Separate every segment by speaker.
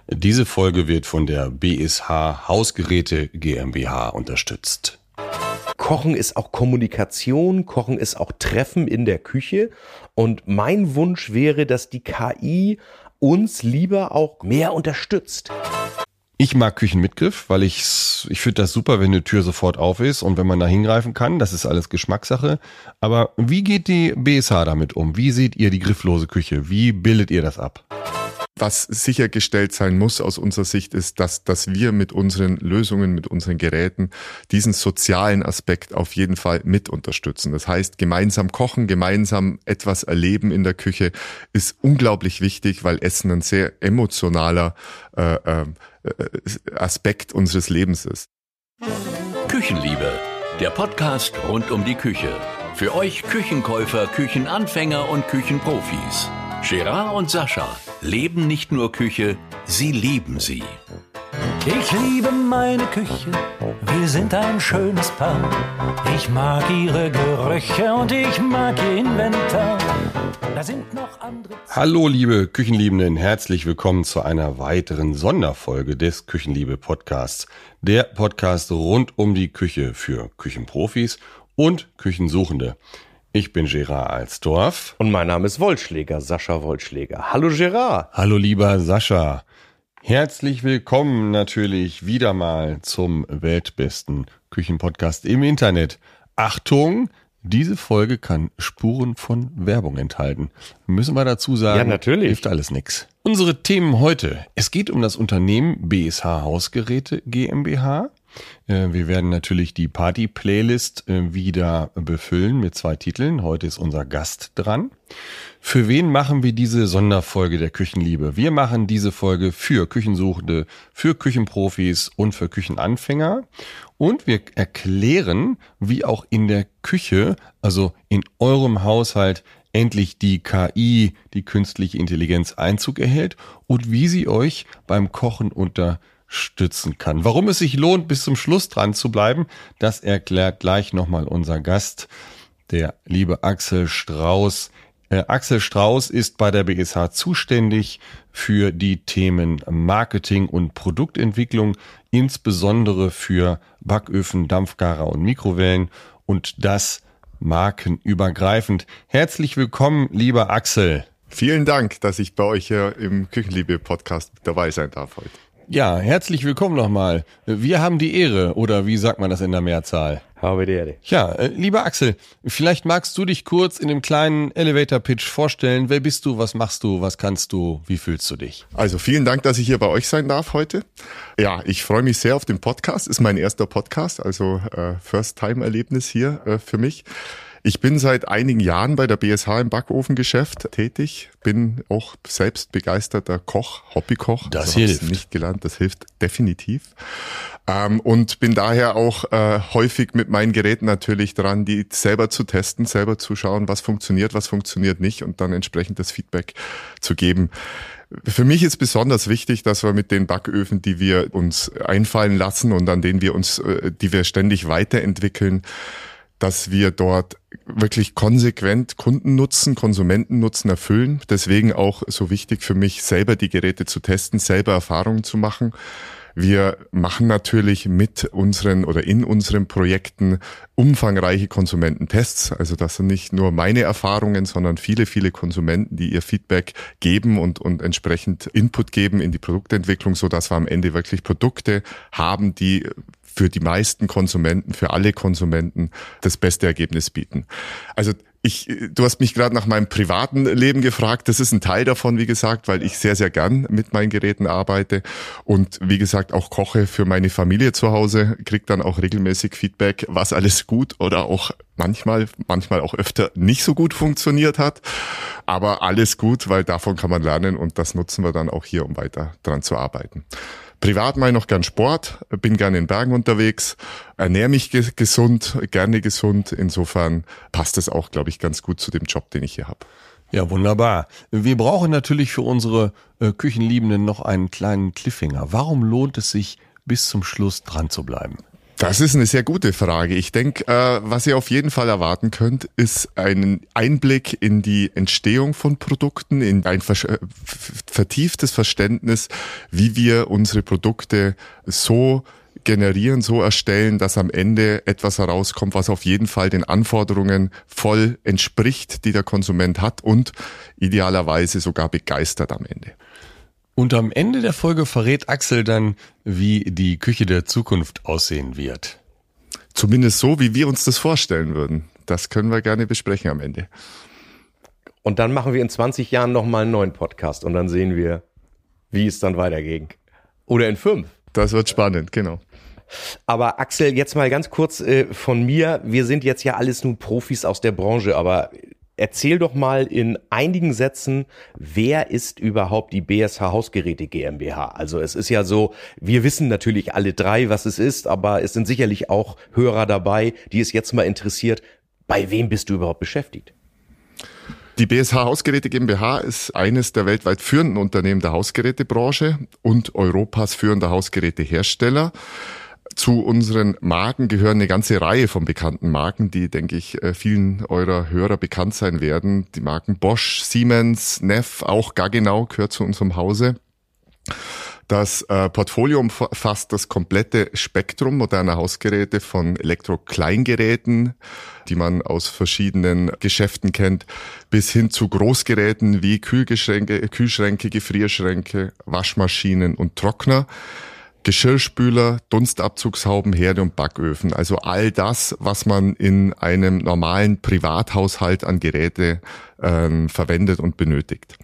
Speaker 1: Diese Folge wird von der BSH Hausgeräte GmbH unterstützt.
Speaker 2: Kochen ist auch Kommunikation, Kochen ist auch Treffen in der Küche. Und mein Wunsch wäre, dass die KI uns lieber auch mehr unterstützt.
Speaker 1: Ich mag Küchenmitgriff, weil ich finde das super, wenn eine Tür sofort auf ist und wenn man da hingreifen kann. Das ist alles Geschmackssache. Aber wie geht die BSH damit um? Wie seht ihr die grifflose Küche? Wie bildet ihr das ab?
Speaker 3: Was sichergestellt sein muss aus unserer Sicht ist, dass wir mit unseren Lösungen, mit unseren Geräten diesen sozialen Aspekt auf jeden Fall mit unterstützen. Das heißt, gemeinsam kochen, gemeinsam etwas erleben in der Küche ist unglaublich wichtig, weil Essen ein sehr emotionaler Aspekt unseres Lebens ist.
Speaker 4: Küchenliebe, der Podcast rund um die Küche. Für euch Küchenkäufer, Küchenanfänger und Küchenprofis. Gerard und Sascha leben nicht nur Küche, sie lieben sie.
Speaker 5: Ich liebe meine Küche, wir sind ein schönes Paar. Ich mag ihre Gerüche und ich mag ihr Inventar. Da sind noch andere...
Speaker 1: Hallo liebe Küchenliebenden, herzlich willkommen zu einer weiteren Sonderfolge des Küchenliebe-Podcasts. Der Podcast rund um die Küche für Küchenprofis und Küchensuchende. Ich bin Gerard Alsdorf.
Speaker 2: Und mein Name ist Wollschläger, Sascha Wollschläger. Hallo Gerard.
Speaker 1: Hallo lieber Sascha. Herzlich willkommen natürlich wieder mal zum weltbesten Küchenpodcast im Internet. Achtung, diese Folge kann Spuren von Werbung enthalten. Müssen wir dazu sagen,
Speaker 2: ja, natürlich.
Speaker 1: Hilft alles nix. Unsere Themen heute. Es geht um das Unternehmen BSH Hausgeräte GmbH. Wir werden natürlich die Party-Playlist wieder befüllen mit 2 Titeln. Heute ist unser Gast dran. Für wen machen wir diese Sonderfolge der Küchenliebe? Wir machen diese Folge für Küchensuchende, für Küchenprofis und für Küchenanfänger. Und wir erklären, wie auch in der Küche, also in eurem Haushalt, endlich die KI, die künstliche Intelligenz, Einzug erhält und wie sie euch beim Kochen unterstützen kann. Warum es sich lohnt, bis zum Schluss dran zu bleiben, das erklärt gleich nochmal unser Gast, der liebe Axel Strauß. Axel Strauß ist bei der BSH zuständig für die Themen Marketing und Produktentwicklung, insbesondere für Backöfen, Dampfgarer und Mikrowellen und das markenübergreifend. Herzlich willkommen, lieber Axel.
Speaker 3: Vielen Dank, dass ich bei euch hier im Küchenliebe-Podcast dabei sein darf heute.
Speaker 1: Ja, herzlich willkommen nochmal. Wir haben die Ehre, oder wie sagt man das in der Mehrzahl?
Speaker 2: Habe die Ehre.
Speaker 1: Ja, lieber Axel, vielleicht magst du dich kurz in dem kleinen Elevator-Pitch vorstellen. Wer bist du, was machst du, was kannst du, wie fühlst du dich?
Speaker 3: Also vielen Dank, dass ich hier bei euch sein darf heute. Ja, ich freue mich sehr auf den Podcast. Ist mein erster Podcast, also First-Time-Erlebnis hier für mich. Ich bin seit einigen Jahren bei der BSH im Backofengeschäft tätig, bin auch selbst begeisterter Koch, Hobbykoch.
Speaker 1: Das
Speaker 3: hilft.
Speaker 1: hilft.
Speaker 3: Nicht gelernt, das hilft definitiv. Und bin daher auch häufig mit meinen Geräten natürlich dran, die selber zu testen, selber zu schauen, was funktioniert nicht und dann entsprechend das Feedback zu geben. Für mich ist besonders wichtig, dass wir mit den Backöfen, die wir uns einfallen lassen und an denen die wir ständig weiterentwickeln, dass wir dort wirklich konsequent Kundennutzen, Konsumentennutzen erfüllen. Deswegen auch so wichtig für mich, selber die Geräte zu testen, selber Erfahrungen zu machen. Wir machen natürlich mit unseren oder in unseren Projekten umfangreiche Konsumententests. Also das sind nicht nur meine Erfahrungen, sondern viele, viele Konsumenten, die ihr Feedback geben und entsprechend Input geben in die Produktentwicklung, so dass wir am Ende wirklich Produkte haben, die für die meisten Konsumenten, für alle Konsumenten das beste Ergebnis bieten. Also du hast mich gerade nach meinem privaten Leben gefragt. Das ist ein Teil davon, wie gesagt, weil ich sehr, sehr gern mit meinen Geräten arbeite und wie gesagt auch koche für meine Familie zu Hause, kriege dann auch regelmäßig Feedback, was alles gut oder auch manchmal auch öfter nicht so gut funktioniert hat. Aber alles gut, weil davon kann man lernen und das nutzen wir dann auch hier, um weiter dran zu arbeiten. Privat mache ich noch gern Sport, bin gerne in Bergen unterwegs, ernähre mich gerne gesund. Insofern passt es auch, glaube ich, ganz gut zu dem Job, den ich hier habe.
Speaker 1: Ja, wunderbar. Wir brauchen natürlich für unsere Küchenliebenden noch einen kleinen Cliffhanger. Warum lohnt es sich, bis zum Schluss dran zu bleiben?
Speaker 3: Das ist eine sehr gute Frage. Ich denke, was ihr auf jeden Fall erwarten könnt, ist einen Einblick in die Entstehung von Produkten, in ein vertieftes Verständnis, wie wir unsere Produkte so generieren, so erstellen, dass am Ende etwas herauskommt, was auf jeden Fall den Anforderungen voll entspricht, die der Konsument hat und idealerweise sogar begeistert am Ende.
Speaker 1: Und am Ende der Folge verrät Axel dann, wie die Küche der Zukunft aussehen wird.
Speaker 3: Zumindest so, wie wir uns das vorstellen würden. Das können wir gerne besprechen am Ende.
Speaker 2: Und dann machen wir in 20 Jahren nochmal einen neuen Podcast und dann sehen wir, wie es dann weiterging. Oder in 5.
Speaker 3: Das wird spannend, genau.
Speaker 2: Aber Axel, jetzt mal ganz kurz von mir. Wir sind jetzt ja alles nun Profis aus der Branche, aber erzähl doch mal in einigen Sätzen, wer ist überhaupt die BSH Hausgeräte GmbH? Also es ist ja so, wir wissen natürlich alle drei, was es ist, aber es sind sicherlich auch Hörer dabei, die es jetzt mal interessiert. Bei wem bist du überhaupt beschäftigt?
Speaker 3: Die BSH Hausgeräte GmbH ist eines der weltweit führenden Unternehmen der Hausgerätebranche und Europas führender Hausgerätehersteller. Zu unseren Marken gehören eine ganze Reihe von bekannten Marken, die, denke ich, vielen eurer Hörer bekannt sein werden. Die Marken Bosch, Siemens, Neff, auch Gaggenau gehört zu unserem Hause. Das Portfolio umfasst das komplette Spektrum moderner Hausgeräte von Elektro-Kleingeräten, die man aus verschiedenen Geschäften kennt, bis hin zu Großgeräten wie Kühlschränke, Gefrierschränke, Waschmaschinen und Trockner. Geschirrspüler, Dunstabzugshauben, Herde und Backöfen. Also all das, was man in einem normalen Privathaushalt an Geräte verwendet und benötigt.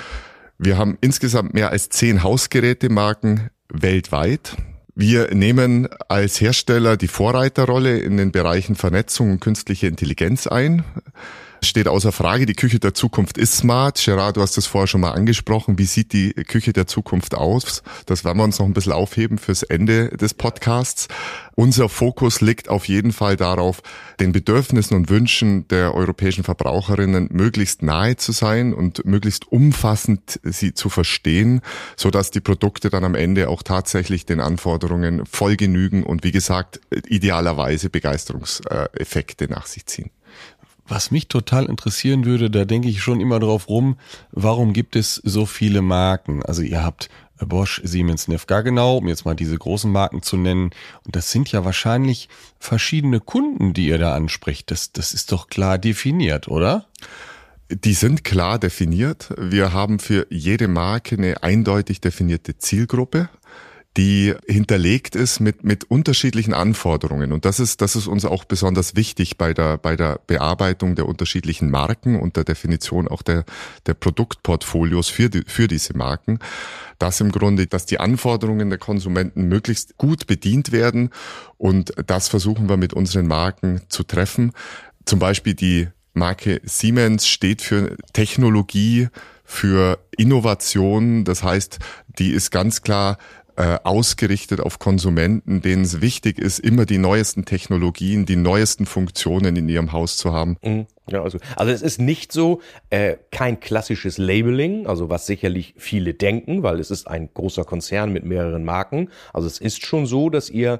Speaker 3: Wir haben insgesamt mehr als 10 Hausgerätemarken weltweit. Wir nehmen als Hersteller die Vorreiterrolle in den Bereichen Vernetzung und künstliche Intelligenz ein. Steht außer Frage, die Küche der Zukunft ist smart. Gerard, du hast das vorher schon mal angesprochen. Wie sieht die Küche der Zukunft aus? Das werden wir uns noch ein bisschen aufheben fürs Ende des Podcasts. Unser Fokus liegt auf jeden Fall darauf, den Bedürfnissen und Wünschen der europäischen Verbraucherinnen möglichst nahe zu sein und möglichst umfassend sie zu verstehen, sodass die Produkte dann am Ende auch tatsächlich den Anforderungen voll genügen und wie gesagt, idealerweise Begeisterungseffekte nach sich ziehen.
Speaker 1: Was mich total interessieren würde, da denke ich schon immer drauf rum, warum gibt es so viele Marken? Also ihr habt Bosch, Siemens, Neff, Gaggenau, um jetzt mal diese großen Marken zu nennen. Und das sind ja wahrscheinlich verschiedene Kunden, die ihr da anspricht. Das ist doch klar definiert, oder?
Speaker 3: Die sind klar definiert. Wir haben für jede Marke eine eindeutig definierte Zielgruppe, die hinterlegt ist mit unterschiedlichen Anforderungen. Und das ist uns auch besonders wichtig bei der Bearbeitung der unterschiedlichen Marken und der Definition auch der Produktportfolios für diese Marken. Dass die Anforderungen der Konsumenten möglichst gut bedient werden. Und das versuchen wir mit unseren Marken zu treffen. Zum Beispiel die Marke Siemens steht für Technologie, für Innovation. Das heißt, die ist ganz klar ausgerichtet auf Konsumenten, denen es wichtig ist, immer die neuesten Technologien, die neuesten Funktionen in ihrem Haus zu haben.
Speaker 2: Ja, also es ist nicht so, kein klassisches Labeling, also was sicherlich viele denken, weil es ist ein großer Konzern mit mehreren Marken. Also es ist schon so, dass ihr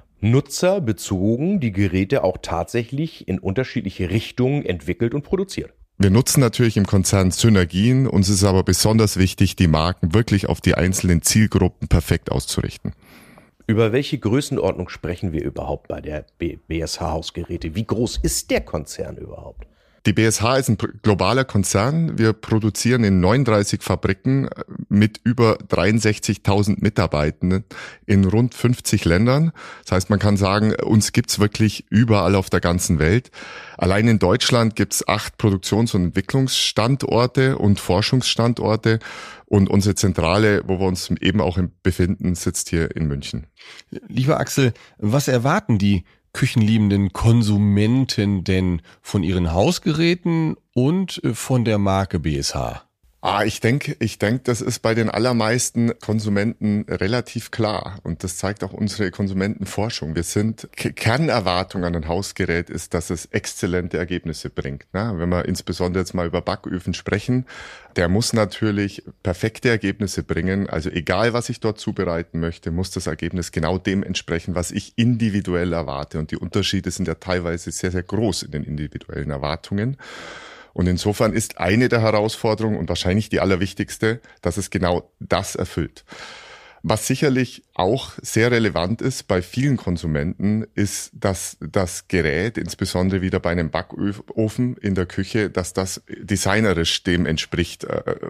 Speaker 2: nutzerbezogen die Geräte auch tatsächlich in unterschiedliche Richtungen entwickelt und produziert.
Speaker 3: Wir nutzen natürlich im Konzern Synergien, uns ist aber besonders wichtig, die Marken wirklich auf die einzelnen Zielgruppen perfekt auszurichten.
Speaker 2: Über welche Größenordnung sprechen wir überhaupt bei der BSH Hausgeräte? Wie groß ist der Konzern überhaupt?
Speaker 3: Die BSH ist ein globaler Konzern. Wir produzieren in 39 Fabriken mit über 63.000 Mitarbeitenden in rund 50 Ländern. Das heißt, man kann sagen, uns gibt's wirklich überall auf der ganzen Welt. Allein in Deutschland gibt's 8 Produktions- und Entwicklungsstandorte und Forschungsstandorte. Und unsere Zentrale, wo wir uns eben auch befinden, sitzt hier in München.
Speaker 1: Lieber Axel, was erwarten die küchenliebenden Konsumenten denn von ihren Hausgeräten und von der Marke BSH?
Speaker 3: Ich denke, das ist bei den allermeisten Konsumenten relativ klar. Und das zeigt auch unsere Konsumentenforschung. Kernerwartung an ein Hausgerät ist, dass es exzellente Ergebnisse bringt. Wenn wir insbesondere jetzt mal über Backöfen sprechen, der muss natürlich perfekte Ergebnisse bringen. Also egal, was ich dort zubereiten möchte, muss das Ergebnis genau dem entsprechen, was ich individuell erwarte. Und die Unterschiede sind ja teilweise sehr, sehr groß in den individuellen Erwartungen. Und insofern ist eine der Herausforderungen und wahrscheinlich die allerwichtigste, dass es genau das erfüllt. Was sicherlich auch sehr relevant ist bei vielen Konsumenten, ist, dass das Gerät, insbesondere wieder bei einem Backofen in der Küche, dass das designerisch dem entspricht,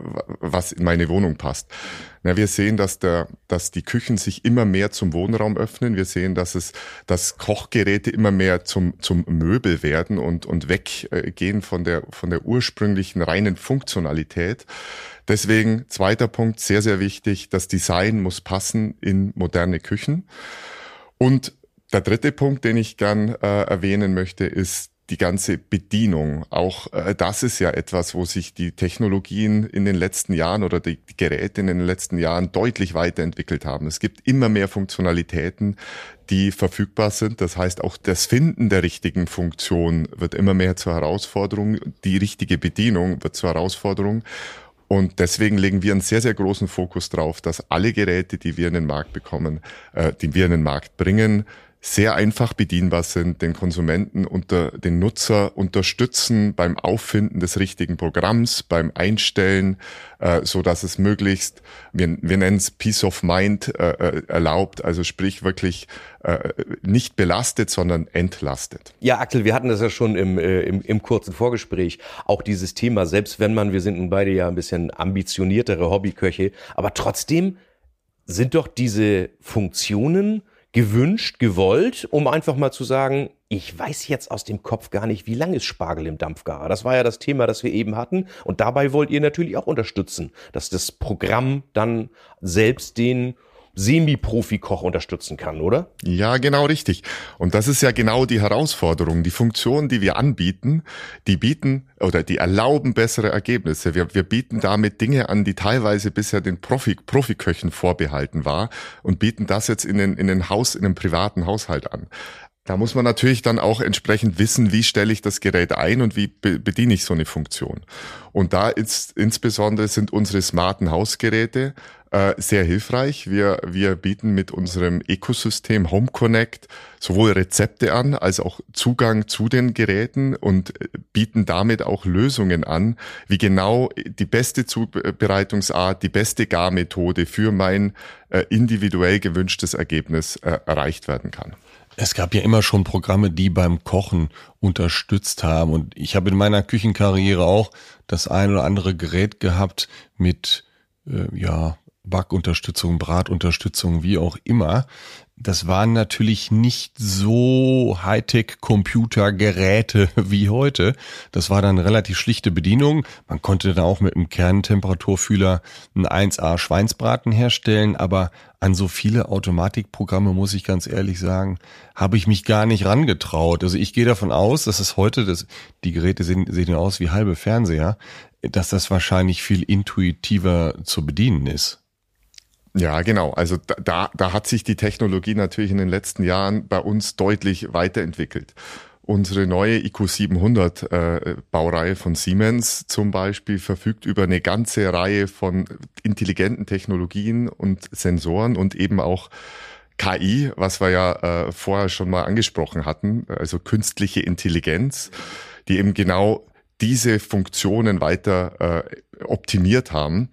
Speaker 3: was in meine Wohnung passt. Wir sehen, dass die Küchen sich immer mehr zum Wohnraum öffnen. Wir sehen, dass Kochgeräte immer mehr zum Möbel werden und weggehen von der ursprünglichen reinen Funktionalität. Deswegen, zweiter Punkt, sehr, sehr wichtig, das Design muss passen in moderne Küchen. Und der dritte Punkt, den ich gern erwähnen möchte, ist die ganze Bedienung. Auch das ist ja etwas, wo sich die Technologien in den letzten Jahren oder die Geräte in den letzten Jahren deutlich weiterentwickelt haben. Es gibt immer mehr Funktionalitäten, die verfügbar sind. Das heißt, auch das Finden der richtigen Funktion wird immer mehr zur Herausforderung. Die richtige Bedienung wird zur Herausforderung. Und deswegen legen wir einen sehr, sehr großen Fokus drauf, dass alle Geräte, die wir in den Markt bekommen, die wir in den Markt bringen, sehr einfach bedienbar sind, den Konsumenten den Nutzer unterstützen beim Auffinden des richtigen Programms, beim Einstellen, so dass es möglichst, wir nennen es Peace of Mind, erlaubt, also sprich wirklich nicht belastet, sondern entlastet.
Speaker 2: Ja, Axel, wir hatten das ja schon im kurzen Vorgespräch, auch dieses Thema, selbst wenn wir sind nun beide ja ein bisschen ambitioniertere Hobbyköche, aber trotzdem sind doch diese Funktionen gewünscht, gewollt, um einfach mal zu sagen, ich weiß jetzt aus dem Kopf gar nicht, wie lang ist Spargel im Dampfgarer. Das war ja das Thema, das wir eben hatten. Und dabei wollt ihr natürlich auch unterstützen, dass das Programm dann selbst den Semi-Profi-Koch unterstützen kann, oder?
Speaker 3: Ja, genau richtig. Und das ist ja genau die Herausforderung. Die Funktionen, die wir anbieten, die erlauben bessere Ergebnisse. Wir bieten damit Dinge an, die teilweise bisher den Profiköchen vorbehalten war und bieten das jetzt in einem privaten Haushalt an. Da muss man natürlich dann auch entsprechend wissen, wie stelle ich das Gerät ein und wie bediene ich so eine Funktion. Und da insbesondere sind unsere smarten Hausgeräte sehr hilfreich. Wir bieten mit unserem Ökosystem Home Connect sowohl Rezepte an als auch Zugang zu den Geräten und bieten damit auch Lösungen an, wie genau die beste Zubereitungsart, die beste Garmethode für mein individuell gewünschtes Ergebnis erreicht werden kann.
Speaker 1: Es gab ja immer schon Programme, die beim Kochen unterstützt haben. Und ich habe in meiner Küchenkarriere auch das ein oder andere Gerät gehabt mit Backunterstützung, Bratunterstützung, wie auch immer. Das waren natürlich nicht so Hightech-Computergeräte wie heute. Das war dann relativ schlichte Bedienung. Man konnte da auch mit einem Kerntemperaturfühler einen 1A Schweinsbraten herstellen, aber an so viele Automatikprogramme, muss ich ganz ehrlich sagen, habe ich mich gar nicht rangetraut. Also ich gehe davon aus, dass es heute, die Geräte sehen ja aus wie halbe Fernseher, dass das wahrscheinlich viel intuitiver zu bedienen ist.
Speaker 3: Ja, genau. Also da hat sich die Technologie natürlich in den letzten Jahren bei uns deutlich weiterentwickelt. Unsere neue IQ700 Baureihe von Siemens zum Beispiel verfügt über eine ganze Reihe von intelligenten Technologien und Sensoren und eben auch KI, was wir ja vorher schon mal angesprochen hatten, also künstliche Intelligenz, die eben genau diese Funktionen weiter optimiert haben.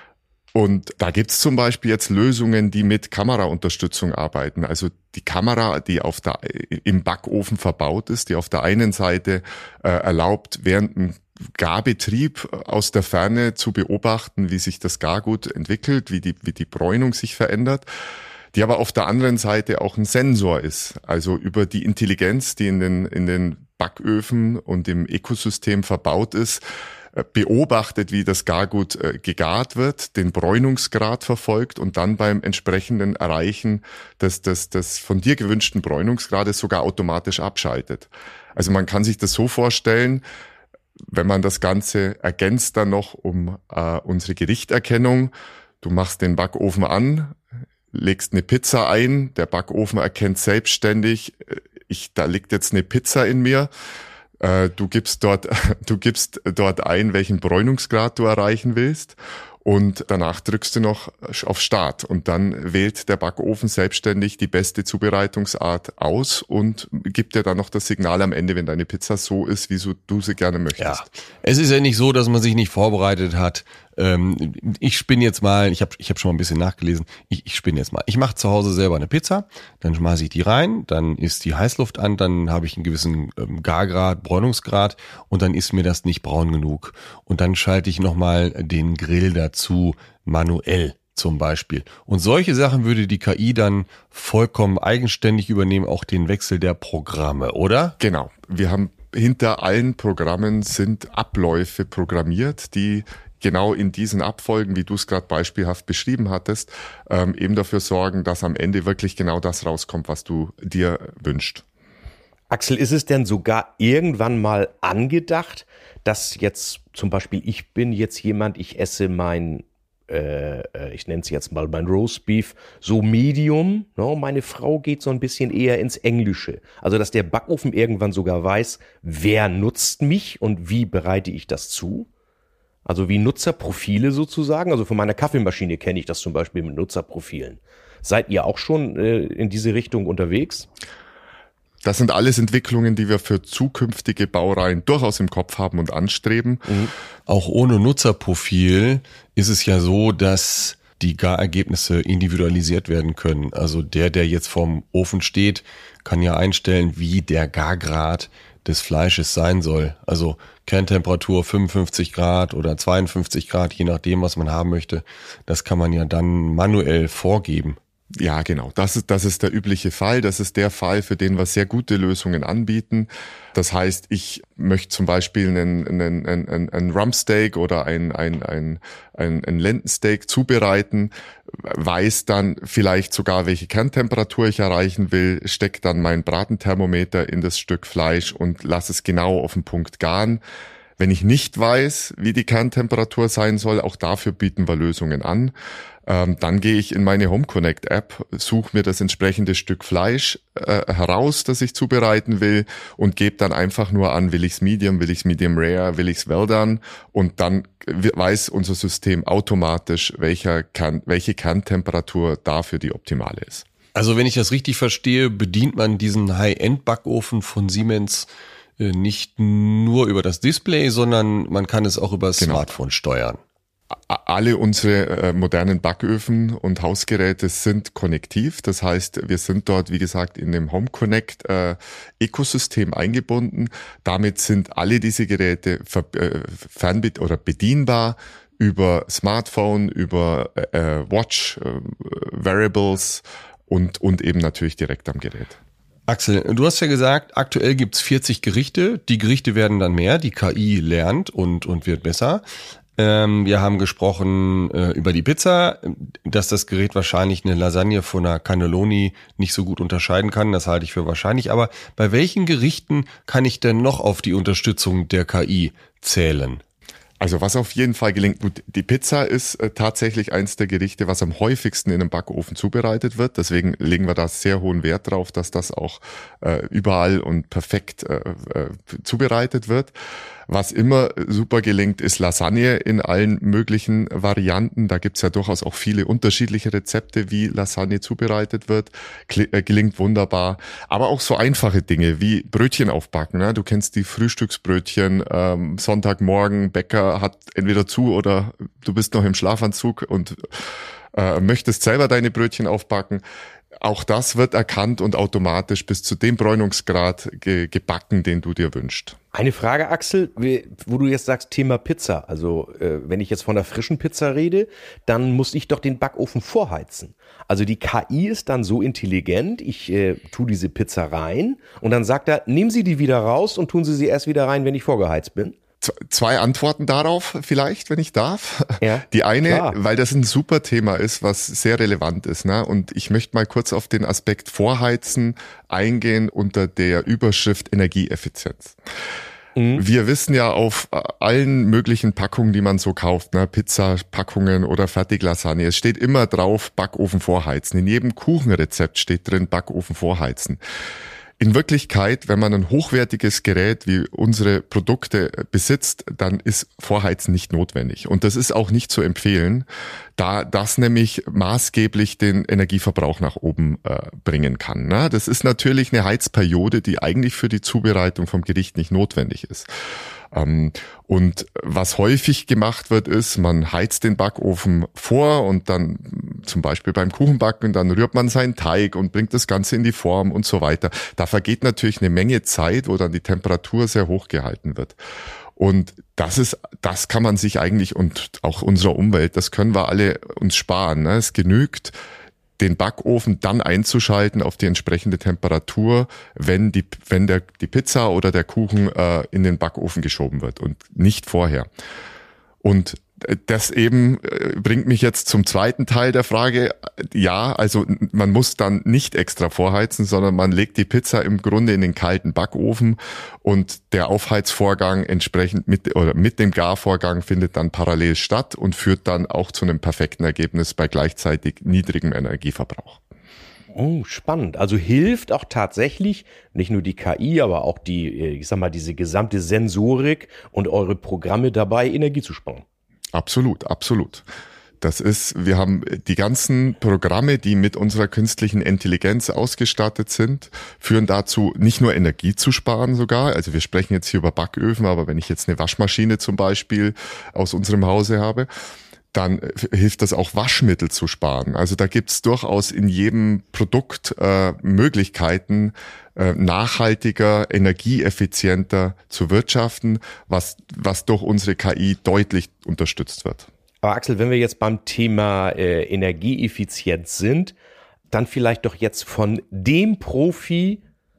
Speaker 3: Und da gibt's zum Beispiel jetzt Lösungen, die mit Kameraunterstützung arbeiten. Also die Kamera, die im Backofen verbaut ist, die auf der einen Seite erlaubt, während dem Garbetrieb aus der Ferne zu beobachten, wie sich das Gargut entwickelt, wie die Bräunung sich verändert, die aber auf der anderen Seite auch ein Sensor ist. Also über die Intelligenz, die in den Backöfen und im Ökosystem verbaut ist, beobachtet, wie das Gargut gegart wird, den Bräunungsgrad verfolgt und dann beim entsprechenden Erreichen des von dir gewünschten Bräunungsgrades sogar automatisch abschaltet. Also man kann sich das so vorstellen, Wenn man das Ganze ergänzt dann noch um unsere Gerichterkennung, du machst den Backofen an, legst eine Pizza ein, der Backofen erkennt selbstständig, da liegt jetzt eine Pizza in mir. Du gibst dort ein, welchen Bräunungsgrad du erreichen willst. Und danach drückst du noch auf Start und dann wählt der Backofen selbstständig die beste Zubereitungsart aus und gibt dir dann noch das Signal am Ende, wenn deine Pizza so ist, wie du sie gerne möchtest.
Speaker 1: Ja, es ist ja nicht so, dass man sich nicht vorbereitet hat. Ich spinne jetzt mal, ich hab schon mal ein bisschen nachgelesen, ich spinne jetzt mal. Ich mache zu Hause selber eine Pizza, dann schmeiße ich die rein, dann ist die Heißluft an, dann habe ich einen gewissen Gargrad, Bräunungsgrad und dann ist mir das nicht braun genug. Und dann schalte ich nochmal den Grill dazu manuell zum Beispiel. Und solche Sachen würde die KI dann vollkommen eigenständig übernehmen, auch den Wechsel der Programme, oder?
Speaker 3: Genau, wir haben hinter allen Programmen sind Abläufe programmiert, die genau in diesen Abfolgen, wie du es gerade beispielhaft beschrieben hattest, eben dafür sorgen, dass am Ende wirklich genau das rauskommt, was du dir wünschst.
Speaker 2: Axel, ist es denn sogar irgendwann mal angedacht, dass jetzt zum Beispiel ich esse ich nenne es jetzt mal mein Roastbeef, so Medium, no, meine Frau geht so ein bisschen eher ins Englische. Also, dass der Backofen irgendwann sogar weiß, wer nutzt mich und wie bereite ich das zu? Also wie Nutzerprofile sozusagen. Also von meiner Kaffeemaschine kenne ich das zum Beispiel mit Nutzerprofilen. Seid ihr auch schon in diese Richtung unterwegs?
Speaker 3: Das sind alles Entwicklungen, die wir für zukünftige Baureihen durchaus im Kopf haben und anstreben.
Speaker 1: Auch ohne Nutzerprofil ist es ja so, dass die Garergebnisse individualisiert werden können. Also der jetzt vorm Ofen steht, kann ja einstellen, wie der Gargrad des Fleisches sein soll. Also Kerntemperatur 55 Grad oder 52 Grad, je nachdem, was man haben möchte. Das kann man ja dann manuell vorgeben.
Speaker 3: Ja, genau. Das ist der übliche Fall. Das ist der Fall, für den wir sehr gute Lösungen anbieten. Das heißt, ich möchte zum Beispiel ein Rumpsteak oder ein Lendensteak zubereiten, weiß dann vielleicht sogar, welche Kerntemperatur ich erreichen will, stecke dann mein Bratenthermometer in das Stück Fleisch und lasse es genau auf den Punkt garen. Wenn ich nicht weiß, wie die Kerntemperatur sein soll, auch dafür bieten wir Lösungen an. Dann gehe ich in meine Home Connect App, suche mir das entsprechende Stück Fleisch heraus, das ich zubereiten will und gebe dann einfach nur an, will ich's Medium, will ich's Medium Rare, will ich's Well Done und dann weiß unser System automatisch, welche Kerntemperatur dafür die optimale ist.
Speaker 1: Also wenn ich das richtig verstehe, bedient man diesen High-End-Backofen von Siemens nicht nur über das Display, sondern man kann es auch über das Smartphone steuern.
Speaker 3: Alle unsere modernen Backöfen und Hausgeräte sind konnektiv. Das heißt, wir sind dort, wie gesagt, in dem Home Connect Ökosystem eingebunden. Damit sind alle diese Geräte oder bedienbar über Smartphone, über Watch, Wearables und eben natürlich direkt am Gerät.
Speaker 1: Axel, du hast ja gesagt, aktuell gibt's 40 Gerichte. Die Gerichte werden dann mehr, die KI lernt und wird besser. Wir haben gesprochen über die Pizza, dass das Gerät wahrscheinlich eine Lasagne von einer Cannelloni nicht so gut unterscheiden kann. Das halte ich für wahrscheinlich. Aber bei welchen Gerichten kann ich denn noch auf die Unterstützung der KI zählen?
Speaker 3: Also was auf jeden Fall gelingt, gut, die Pizza ist tatsächlich eins der Gerichte, was am häufigsten in einem Backofen zubereitet wird. Deswegen legen wir da sehr hohen Wert drauf, dass das auch überall und perfekt zubereitet wird. Was immer super gelingt, ist Lasagne in allen möglichen Varianten. Da gibt's ja durchaus auch viele unterschiedliche Rezepte, wie Lasagne zubereitet wird. Gelingt wunderbar. Aber auch so einfache Dinge wie Brötchen aufbacken. Ne? Du kennst die Frühstücksbrötchen. Sonntagmorgen, Bäcker hat entweder zu oder du bist noch im Schlafanzug und möchtest selber deine Brötchen aufbacken. Auch das wird erkannt und automatisch bis zu dem Bräunungsgrad gebacken, den du dir wünschst.
Speaker 2: Eine Frage, Axel, wo du jetzt sagst, Thema Pizza. Also wenn ich jetzt von einer frischen Pizza rede, dann muss ich doch den Backofen vorheizen. Also die KI ist dann so intelligent, ich tue diese Pizza rein und dann sagt er, nehmen Sie die wieder raus und tun Sie erst wieder rein, wenn ich vorgeheizt bin.
Speaker 3: Zwei Antworten darauf vielleicht, wenn ich darf.
Speaker 2: Ja,
Speaker 3: die eine,
Speaker 2: klar.
Speaker 3: weil das ein super Thema ist, was sehr relevant ist, ne? Und ich möchte mal kurz auf den Aspekt Vorheizen eingehen unter der Überschrift Energieeffizienz. Wir wissen ja auf allen möglichen Packungen, die man so kauft, ne, Pizza-Packungen oder Fertiglasagne, es steht immer drauf, Backofen vorheizen. In jedem Kuchenrezept steht drin, Backofen vorheizen. In Wirklichkeit, wenn man ein hochwertiges Gerät wie unsere Produkte besitzt, dann ist Vorheizen nicht notwendig. Und das ist auch nicht zu empfehlen, da das nämlich maßgeblich den Energieverbrauch nach oben bringen kann. Ne? Das ist natürlich eine Heizperiode, die eigentlich für die Zubereitung vom Gericht nicht notwendig ist. Und was häufig gemacht wird, ist, man heizt den Backofen vor und dann zum Beispiel beim Kuchenbacken, dann rührt man seinen Teig und bringt das Ganze in die Form und so weiter. Da vergeht natürlich eine Menge Zeit, wo dann die Temperatur sehr hoch gehalten wird. Und das kann man sich eigentlich und auch unserer Umwelt, das können wir alle uns sparen. Ne? Es genügt, den Backofen dann einzuschalten auf die entsprechende Temperatur, wenn die Pizza oder der Kuchen in den Backofen geschoben wird und nicht vorher. Und das eben bringt mich jetzt zum zweiten Teil der Frage. Ja, also man muss dann nicht extra vorheizen, sondern man legt die Pizza im Grunde in den kalten Backofen und der Aufheizvorgang entsprechend mit dem Garvorgang findet dann parallel statt und führt dann auch zu einem perfekten Ergebnis bei gleichzeitig niedrigem Energieverbrauch.
Speaker 2: Oh, spannend. Also hilft auch tatsächlich nicht nur die KI, aber auch diese gesamte Sensorik und eure Programme dabei, Energie zu sparen.
Speaker 3: Absolut, absolut. Wir haben die ganzen Programme, die mit unserer künstlichen Intelligenz ausgestattet sind, führen dazu, nicht nur Energie zu sparen sogar. Also wir sprechen jetzt hier über Backöfen, aber wenn ich jetzt eine Waschmaschine zum Beispiel aus unserem Hause habe, dann hilft das auch, Waschmittel zu sparen. Also da gibt's durchaus in jedem Produkt Möglichkeiten, nachhaltiger, energieeffizienter zu wirtschaften, was durch unsere KI deutlich unterstützt wird.
Speaker 2: Aber Axel, wenn wir jetzt beim Thema Energieeffizienz sind, dann vielleicht doch jetzt von dem Profi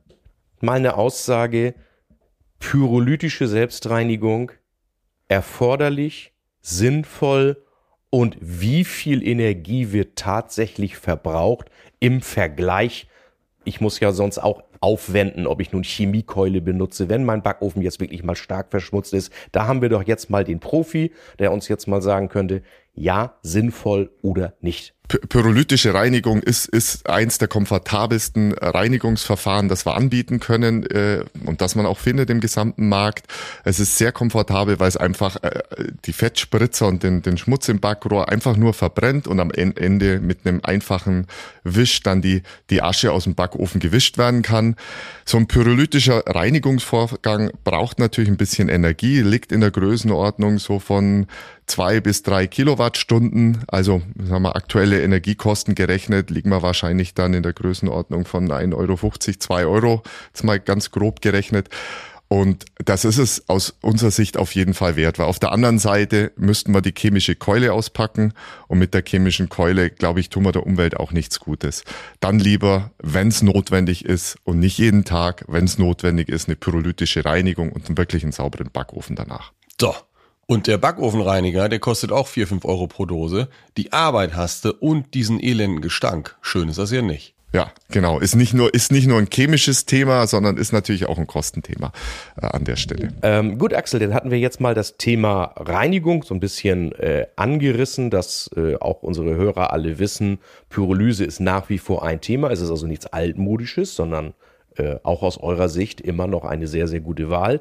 Speaker 2: mal eine Aussage: pyrolytische Selbstreinigung erforderlich, sinnvoll, und wie viel Energie wird tatsächlich verbraucht im Vergleich? Ich muss ja sonst auch aufwenden, ob ich nun Chemiekeule benutze, wenn mein Backofen jetzt wirklich mal stark verschmutzt ist. Da haben wir doch jetzt mal den Profi, der uns jetzt mal sagen könnte, ja, sinnvoll oder nicht.
Speaker 3: Pyrolytische Reinigung ist eins der komfortabelsten Reinigungsverfahren, das wir anbieten können und das man auch findet im gesamten Markt. Es ist sehr komfortabel, weil es einfach die Fettspritzer und den Schmutz im Backrohr einfach nur verbrennt und am Ende mit einem einfachen Wisch dann die Asche aus dem Backofen gewischt werden kann. So ein pyrolytischer Reinigungsvorgang braucht natürlich ein bisschen Energie, liegt in der Größenordnung so von 2 bis 3 Kilowattstunden, also sagen wir aktuelle Energiekosten gerechnet, liegen wir wahrscheinlich dann in der Größenordnung von 1,50 €, 2 €, jetzt mal ganz grob gerechnet. Und das ist es aus unserer Sicht auf jeden Fall wert, weil auf der anderen Seite müssten wir die chemische Keule auspacken und mit der chemischen Keule, glaube ich, tun wir der Umwelt auch nichts Gutes. Dann lieber, wenn es notwendig ist und nicht jeden Tag, wenn es notwendig ist, eine pyrolytische Reinigung und wirklich einen sauberen Backofen danach.
Speaker 1: So. Und der Backofenreiniger, der kostet auch 4-5 € pro Dose. Die Arbeit hast du und diesen elenden Gestank. Schön ist das ja nicht.
Speaker 3: Ja, genau. Ist nicht nur ein chemisches Thema, sondern ist natürlich auch ein Kostenthema an der Stelle.
Speaker 2: Gut, Axel, dann hatten wir jetzt mal das Thema Reinigung so ein bisschen angerissen, dass auch unsere Hörer alle wissen, Pyrolyse ist nach wie vor ein Thema. Es ist also nichts Altmodisches, sondern auch aus eurer Sicht immer noch eine sehr, sehr gute Wahl.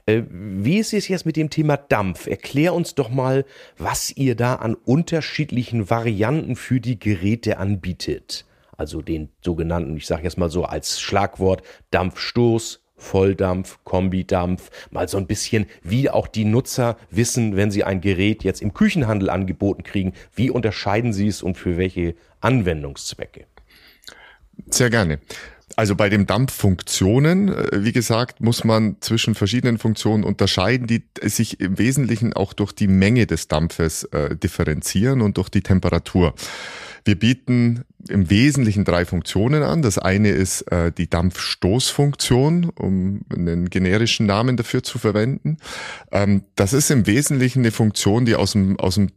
Speaker 2: Wie ist es jetzt mit dem Thema Dampf? Erklär uns doch mal, was ihr da an unterschiedlichen Varianten für die Geräte anbietet. Also den sogenannten, ich sage jetzt mal so als Schlagwort, Dampfstoß, Volldampf, Kombidampf, mal so ein bisschen, wie auch die Nutzer wissen, wenn sie ein Gerät jetzt im Küchenhandel angeboten kriegen, wie unterscheiden sie es und für welche Anwendungszwecke?
Speaker 3: Sehr gerne. Also bei den Dampffunktionen, wie gesagt, muss man zwischen verschiedenen Funktionen unterscheiden, die sich im Wesentlichen auch durch die Menge des Dampfes differenzieren und durch die Temperatur. Wir bieten im Wesentlichen 3 Funktionen an. Das eine ist die Dampfstoßfunktion, um einen generischen Namen dafür zu verwenden. Das ist im Wesentlichen eine Funktion, die aus dem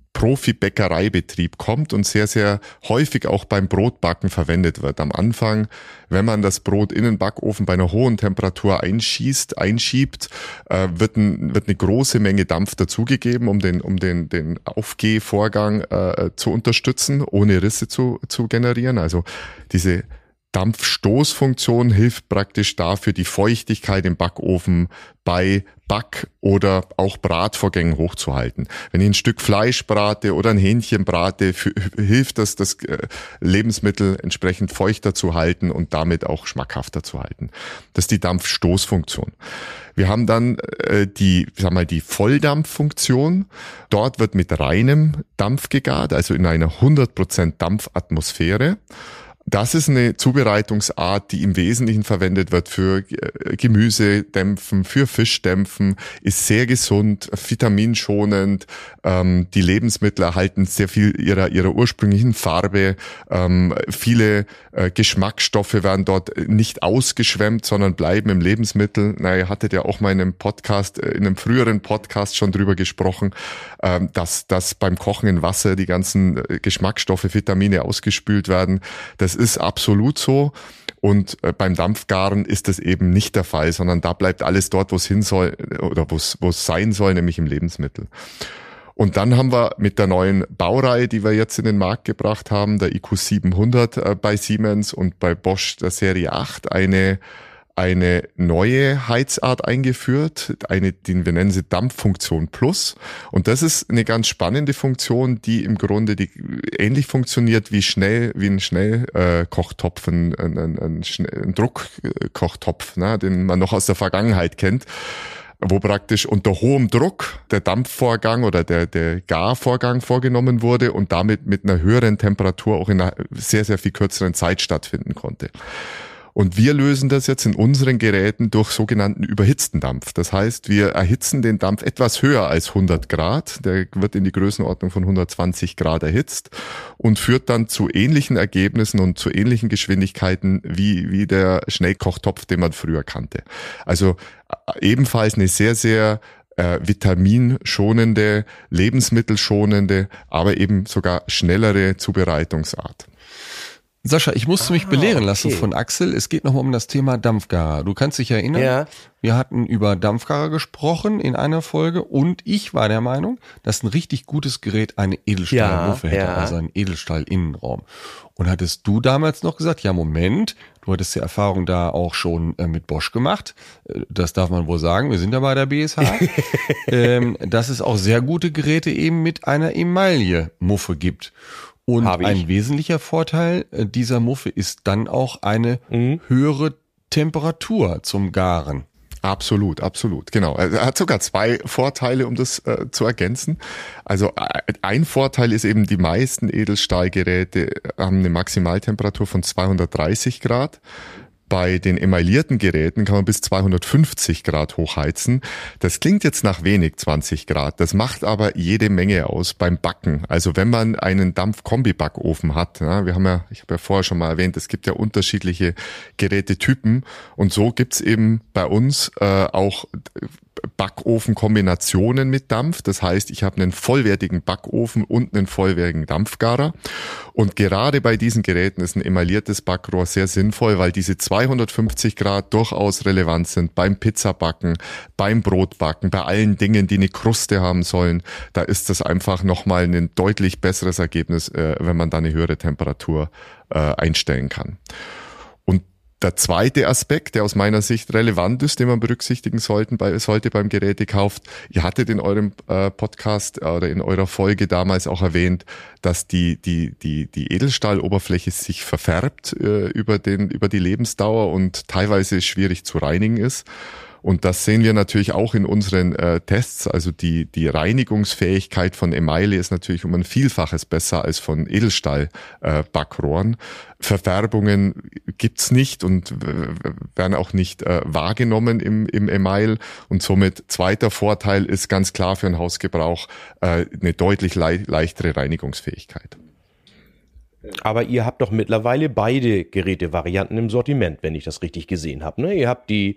Speaker 3: Profi-Bäckereibetrieb kommt und sehr, sehr häufig auch beim Brotbacken verwendet wird. Am Anfang, wenn man das Brot in den Backofen bei einer hohen Temperatur einschiebt, wird eine große Menge Dampf dazugegeben, um den Aufgehvorgang zu unterstützen, ohne Risse zu generieren. Also diese Dampfstoßfunktion hilft praktisch dafür, die Feuchtigkeit im Backofen bei Back- oder auch Bratvorgängen hochzuhalten. Wenn ich ein Stück Fleisch brate oder ein Hähnchen brate, hilft das Lebensmittel entsprechend feuchter zu halten und damit auch schmackhafter zu halten. Das ist die Dampfstoßfunktion. Wir haben dann die Volldampffunktion. Dort wird mit reinem Dampf gegart, also in einer 100% Dampfatmosphäre. Das ist eine Zubereitungsart, die im Wesentlichen verwendet wird für Gemüsedämpfen, für Fischdämpfen, ist sehr gesund, vitaminschonend. Die Lebensmittel erhalten sehr viel ihrer ursprünglichen Farbe. Viele Geschmacksstoffe werden dort nicht ausgeschwemmt, sondern bleiben im Lebensmittel. Ihr hattet ja auch mal in einem früheren Podcast schon drüber gesprochen, dass beim Kochen in Wasser die ganzen Geschmacksstoffe, Vitamine ausgespült werden. Das ist absolut so. Und beim Dampfgaren ist das eben nicht der Fall, sondern da bleibt alles dort, wo es hin soll oder wo es sein soll, nämlich im Lebensmittel. Und dann haben wir mit der neuen Baureihe, die wir jetzt in den Markt gebracht haben, der IQ 700 bei Siemens und bei Bosch der Serie 8, eine neue Heizart eingeführt, wir nennen sie Dampffunktion Plus. Und das ist eine ganz spannende Funktion, die im Grunde ähnlich funktioniert wie ein Schnellkochtopf, ein Druckkochtopf, den man noch aus der Vergangenheit kennt, wo praktisch unter hohem Druck der Dampfvorgang oder der Garvorgang vorgenommen wurde und damit mit einer höheren Temperatur auch in einer sehr, sehr viel kürzeren Zeit stattfinden konnte. Und wir lösen das jetzt in unseren Geräten durch sogenannten überhitzten Dampf. Das heißt, wir erhitzen den Dampf etwas höher als 100 Grad. Der wird in die Größenordnung von 120 Grad erhitzt und führt dann zu ähnlichen Ergebnissen und zu ähnlichen Geschwindigkeiten wie der Schnellkochtopf, den man früher kannte. Also ebenfalls eine sehr, sehr vitaminschonende, lebensmittelschonende, aber eben sogar schnellere Zubereitungsart.
Speaker 1: Sascha, ich musste mich belehren lassen von Axel. Es geht nochmal um das Thema Dampfgarer. Du kannst dich erinnern, wir hatten über Dampfgarer gesprochen in einer Folge und ich war der Meinung, dass ein richtig gutes Gerät eine Edelstahlmuffe hätte, also einen Edelstahl-Innenraum. Und hattest du damals noch gesagt, ja Moment, du hattest die Erfahrung da auch schon mit Bosch gemacht. Das darf man wohl sagen, wir sind ja bei der BSH. Dass es auch sehr gute Geräte eben mit einer Emaille-Muffe gibt. Und ein wesentlicher Vorteil dieser Muffe ist dann auch eine höhere Temperatur zum Garen.
Speaker 3: Absolut, genau. Er hat sogar zwei Vorteile, um das zu ergänzen. Also ein Vorteil ist eben, die meisten Edelstahlgeräte haben eine Maximaltemperatur von 230 Grad. Bei den emaillierten Geräten kann man bis 250 Grad hochheizen. Das klingt jetzt nach wenig, 20 Grad. Das macht aber jede Menge aus beim Backen. Also wenn man einen Dampf-Kombi-Backofen hat, ich habe ja vorher schon mal erwähnt, es gibt ja unterschiedliche Gerätetypen und so gibt's eben bei uns auch Backofenkombinationen mit Dampf. Das heißt, ich habe einen vollwertigen Backofen und einen vollwertigen Dampfgarer. Und gerade bei diesen Geräten ist ein emailliertes Backrohr sehr sinnvoll, weil diese 250 Grad durchaus relevant sind beim Pizzabacken, beim Brotbacken, bei allen Dingen, die eine Kruste haben sollen. Da ist das einfach nochmal ein deutlich besseres Ergebnis, wenn man da eine höhere Temperatur einstellen kann. Der zweite Aspekt, der aus meiner Sicht relevant ist, den man berücksichtigen sollte beim Gerätekauf. Ihr hattet in eurem Podcast oder in eurer Folge damals auch erwähnt, dass die Edelstahloberfläche sich verfärbt über die Lebensdauer und teilweise schwierig zu reinigen ist. Und das sehen wir natürlich auch in unseren Tests. Also die Reinigungsfähigkeit von Emaille ist natürlich um ein Vielfaches besser als von Edelstahl-Backrohren. Verfärbungen gibt's nicht und werden auch nicht wahrgenommen im Emaille. Und somit zweiter Vorteil ist ganz klar für den Hausgebrauch eine deutlich leichtere Reinigungsfähigkeit.
Speaker 2: Aber ihr habt doch mittlerweile beide Gerätevarianten im Sortiment, wenn ich das richtig gesehen habe, ne? Ihr habt die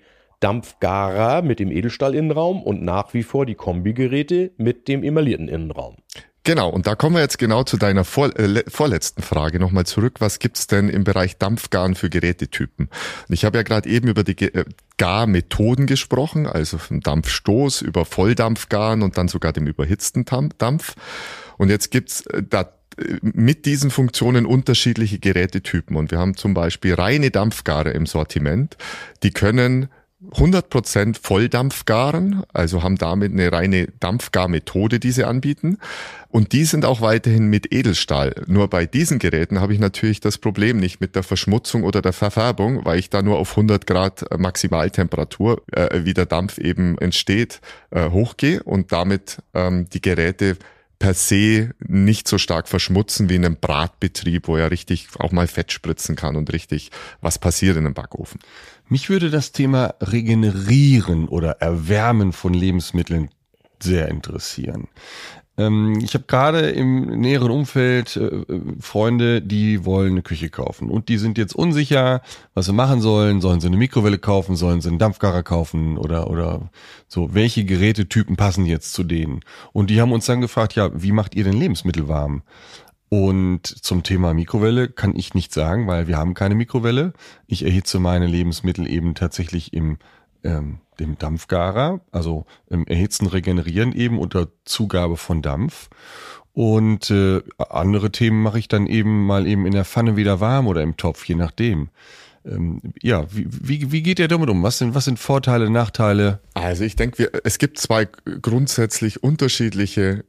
Speaker 2: Dampfgarer mit dem Edelstahl-Innenraum und nach wie vor die Kombigeräte mit dem emaillierten Innenraum.
Speaker 3: Genau, und da kommen wir jetzt genau zu deiner vorletzten Frage nochmal zurück. Was gibt's denn im Bereich Dampfgaren für Gerätetypen? Und ich habe ja gerade eben über die Garmethoden gesprochen, also vom Dampfstoß über Volldampfgaren und dann sogar dem überhitzten Dampf. Und jetzt gibt's da mit diesen Funktionen unterschiedliche Gerätetypen. Und wir haben zum Beispiel reine Dampfgarer im Sortiment. Die können 100% Volldampf garen, also haben damit eine reine Dampfgarmethode, die sie anbieten. Und die sind auch weiterhin mit Edelstahl. Nur bei diesen Geräten habe ich natürlich das Problem nicht mit der Verschmutzung oder der Verfärbung, weil ich da nur auf 100 Grad Maximaltemperatur, wie der Dampf eben entsteht, hochgehe und damit die Geräte per se nicht so stark verschmutzen wie in einem Bratbetrieb, wo ja richtig auch mal Fett spritzen kann und richtig was passiert in einem Backofen.
Speaker 1: Mich würde das Thema Regenerieren oder Erwärmen von Lebensmitteln sehr interessieren. Ich habe gerade im näheren Umfeld Freunde, die wollen eine Küche kaufen und die sind jetzt unsicher, was sie machen sollen. Sollen sie eine Mikrowelle kaufen, sollen sie einen Dampfgarer kaufen oder so? Welche Gerätetypen passen jetzt zu denen? Und die haben uns dann gefragt, ja, wie macht ihr denn Lebensmittel warm? Und zum Thema Mikrowelle kann ich nicht sagen, weil wir haben keine Mikrowelle. Ich erhitze meine Lebensmittel eben tatsächlich im dem Dampfgarer, also im Erhitzen, Regenerieren eben unter Zugabe von Dampf. Und andere Themen mache ich dann eben mal eben in der Pfanne wieder warm oder im Topf, je nachdem. Ja, wie geht ihr damit um? Was sind Vorteile, Nachteile?
Speaker 3: Also ich denke, es gibt zwei grundsätzlich unterschiedliche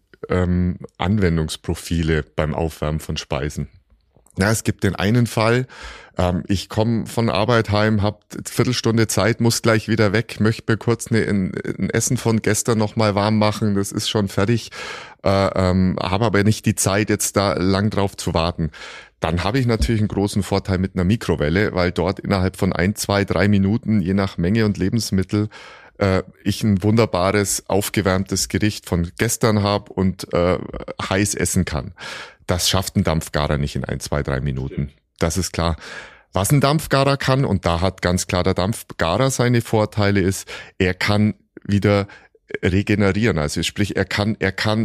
Speaker 3: Anwendungsprofile beim Aufwärmen von Speisen. Ja, es gibt den einen Fall, ich komme von Arbeit heim, habe Viertelstunde Zeit, muss gleich wieder weg, möchte mir kurz ein Essen von gestern nochmal warm machen, das ist schon fertig, habe aber nicht die Zeit, jetzt da lang drauf zu warten. Dann habe ich natürlich einen großen Vorteil mit einer Mikrowelle, weil dort innerhalb von 1, 2, 3 Minuten, je nach Menge und Lebensmittel, ich ein wunderbares, aufgewärmtes Gericht von gestern habe und heiß essen kann. Das schafft ein Dampfgarer nicht in 1, 2, 3 Minuten. Das ist klar. Was ein Dampfgarer kann, und da hat ganz klar der Dampfgarer seine Vorteile, ist, er kann wieder regenerieren. Also sprich, er kann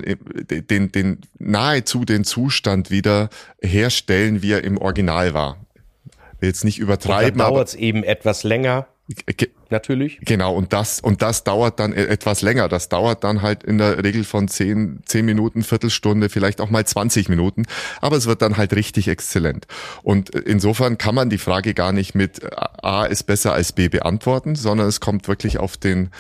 Speaker 3: den nahezu den Zustand wieder herstellen, wie er im Original war. Will jetzt nicht übertreiben.
Speaker 2: Dann dauert es eben etwas länger. Natürlich.
Speaker 3: Genau, und das dauert dann etwas länger. Das dauert dann halt in der Regel von 10 Minuten, Viertelstunde, vielleicht auch mal 20 Minuten. Aber es wird dann halt richtig exzellent. Und insofern kann man die Frage gar nicht mit A ist besser als B beantworten, sondern es kommt wirklich auf den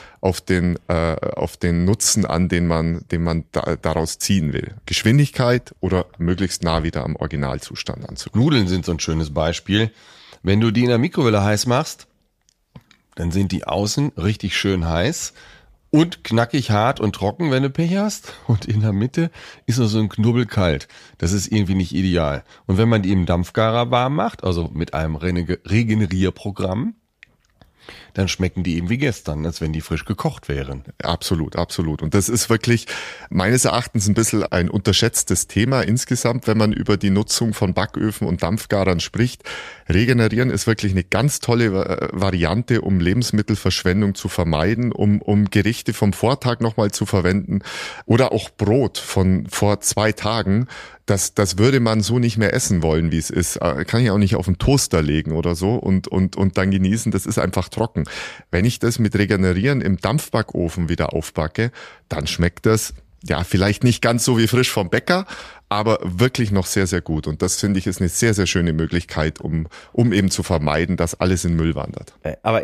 Speaker 3: Nutzen an, den man daraus ziehen will. Geschwindigkeit oder möglichst nah wieder am Originalzustand anzukommen.
Speaker 1: Nudeln sind so ein schönes Beispiel. Wenn du die in der Mikrowelle heiß machst, dann sind die außen richtig schön heiß und knackig hart und trocken, wenn du Pech hast. Und in der Mitte ist noch so ein Knubbel kalt. Das ist irgendwie nicht ideal. Und wenn man die im Dampfgarer warm macht, also mit einem Regenerierprogramm, dann schmecken die eben wie gestern, als wenn die frisch gekocht wären.
Speaker 3: Absolut, absolut. Und das ist wirklich meines Erachtens ein bisschen ein unterschätztes Thema insgesamt, wenn man über die Nutzung von Backöfen und Dampfgarern spricht. Regenerieren ist wirklich eine ganz tolle Variante, um Lebensmittelverschwendung zu vermeiden, um Gerichte vom Vortag nochmal zu verwenden oder auch Brot von vor 2 Tagen. Das würde man so nicht mehr essen wollen, wie es ist. Kann ich auch nicht auf den Toaster legen oder so und dann genießen. Das ist einfach trocken. Wenn ich das mit Regenerieren im Dampfbackofen wieder aufbacke, dann schmeckt das ja vielleicht nicht ganz so wie frisch vom Bäcker, aber wirklich noch sehr, sehr gut. Und das finde ich ist eine sehr, sehr schöne Möglichkeit, um eben zu vermeiden, dass alles in Müll wandert.
Speaker 2: Aber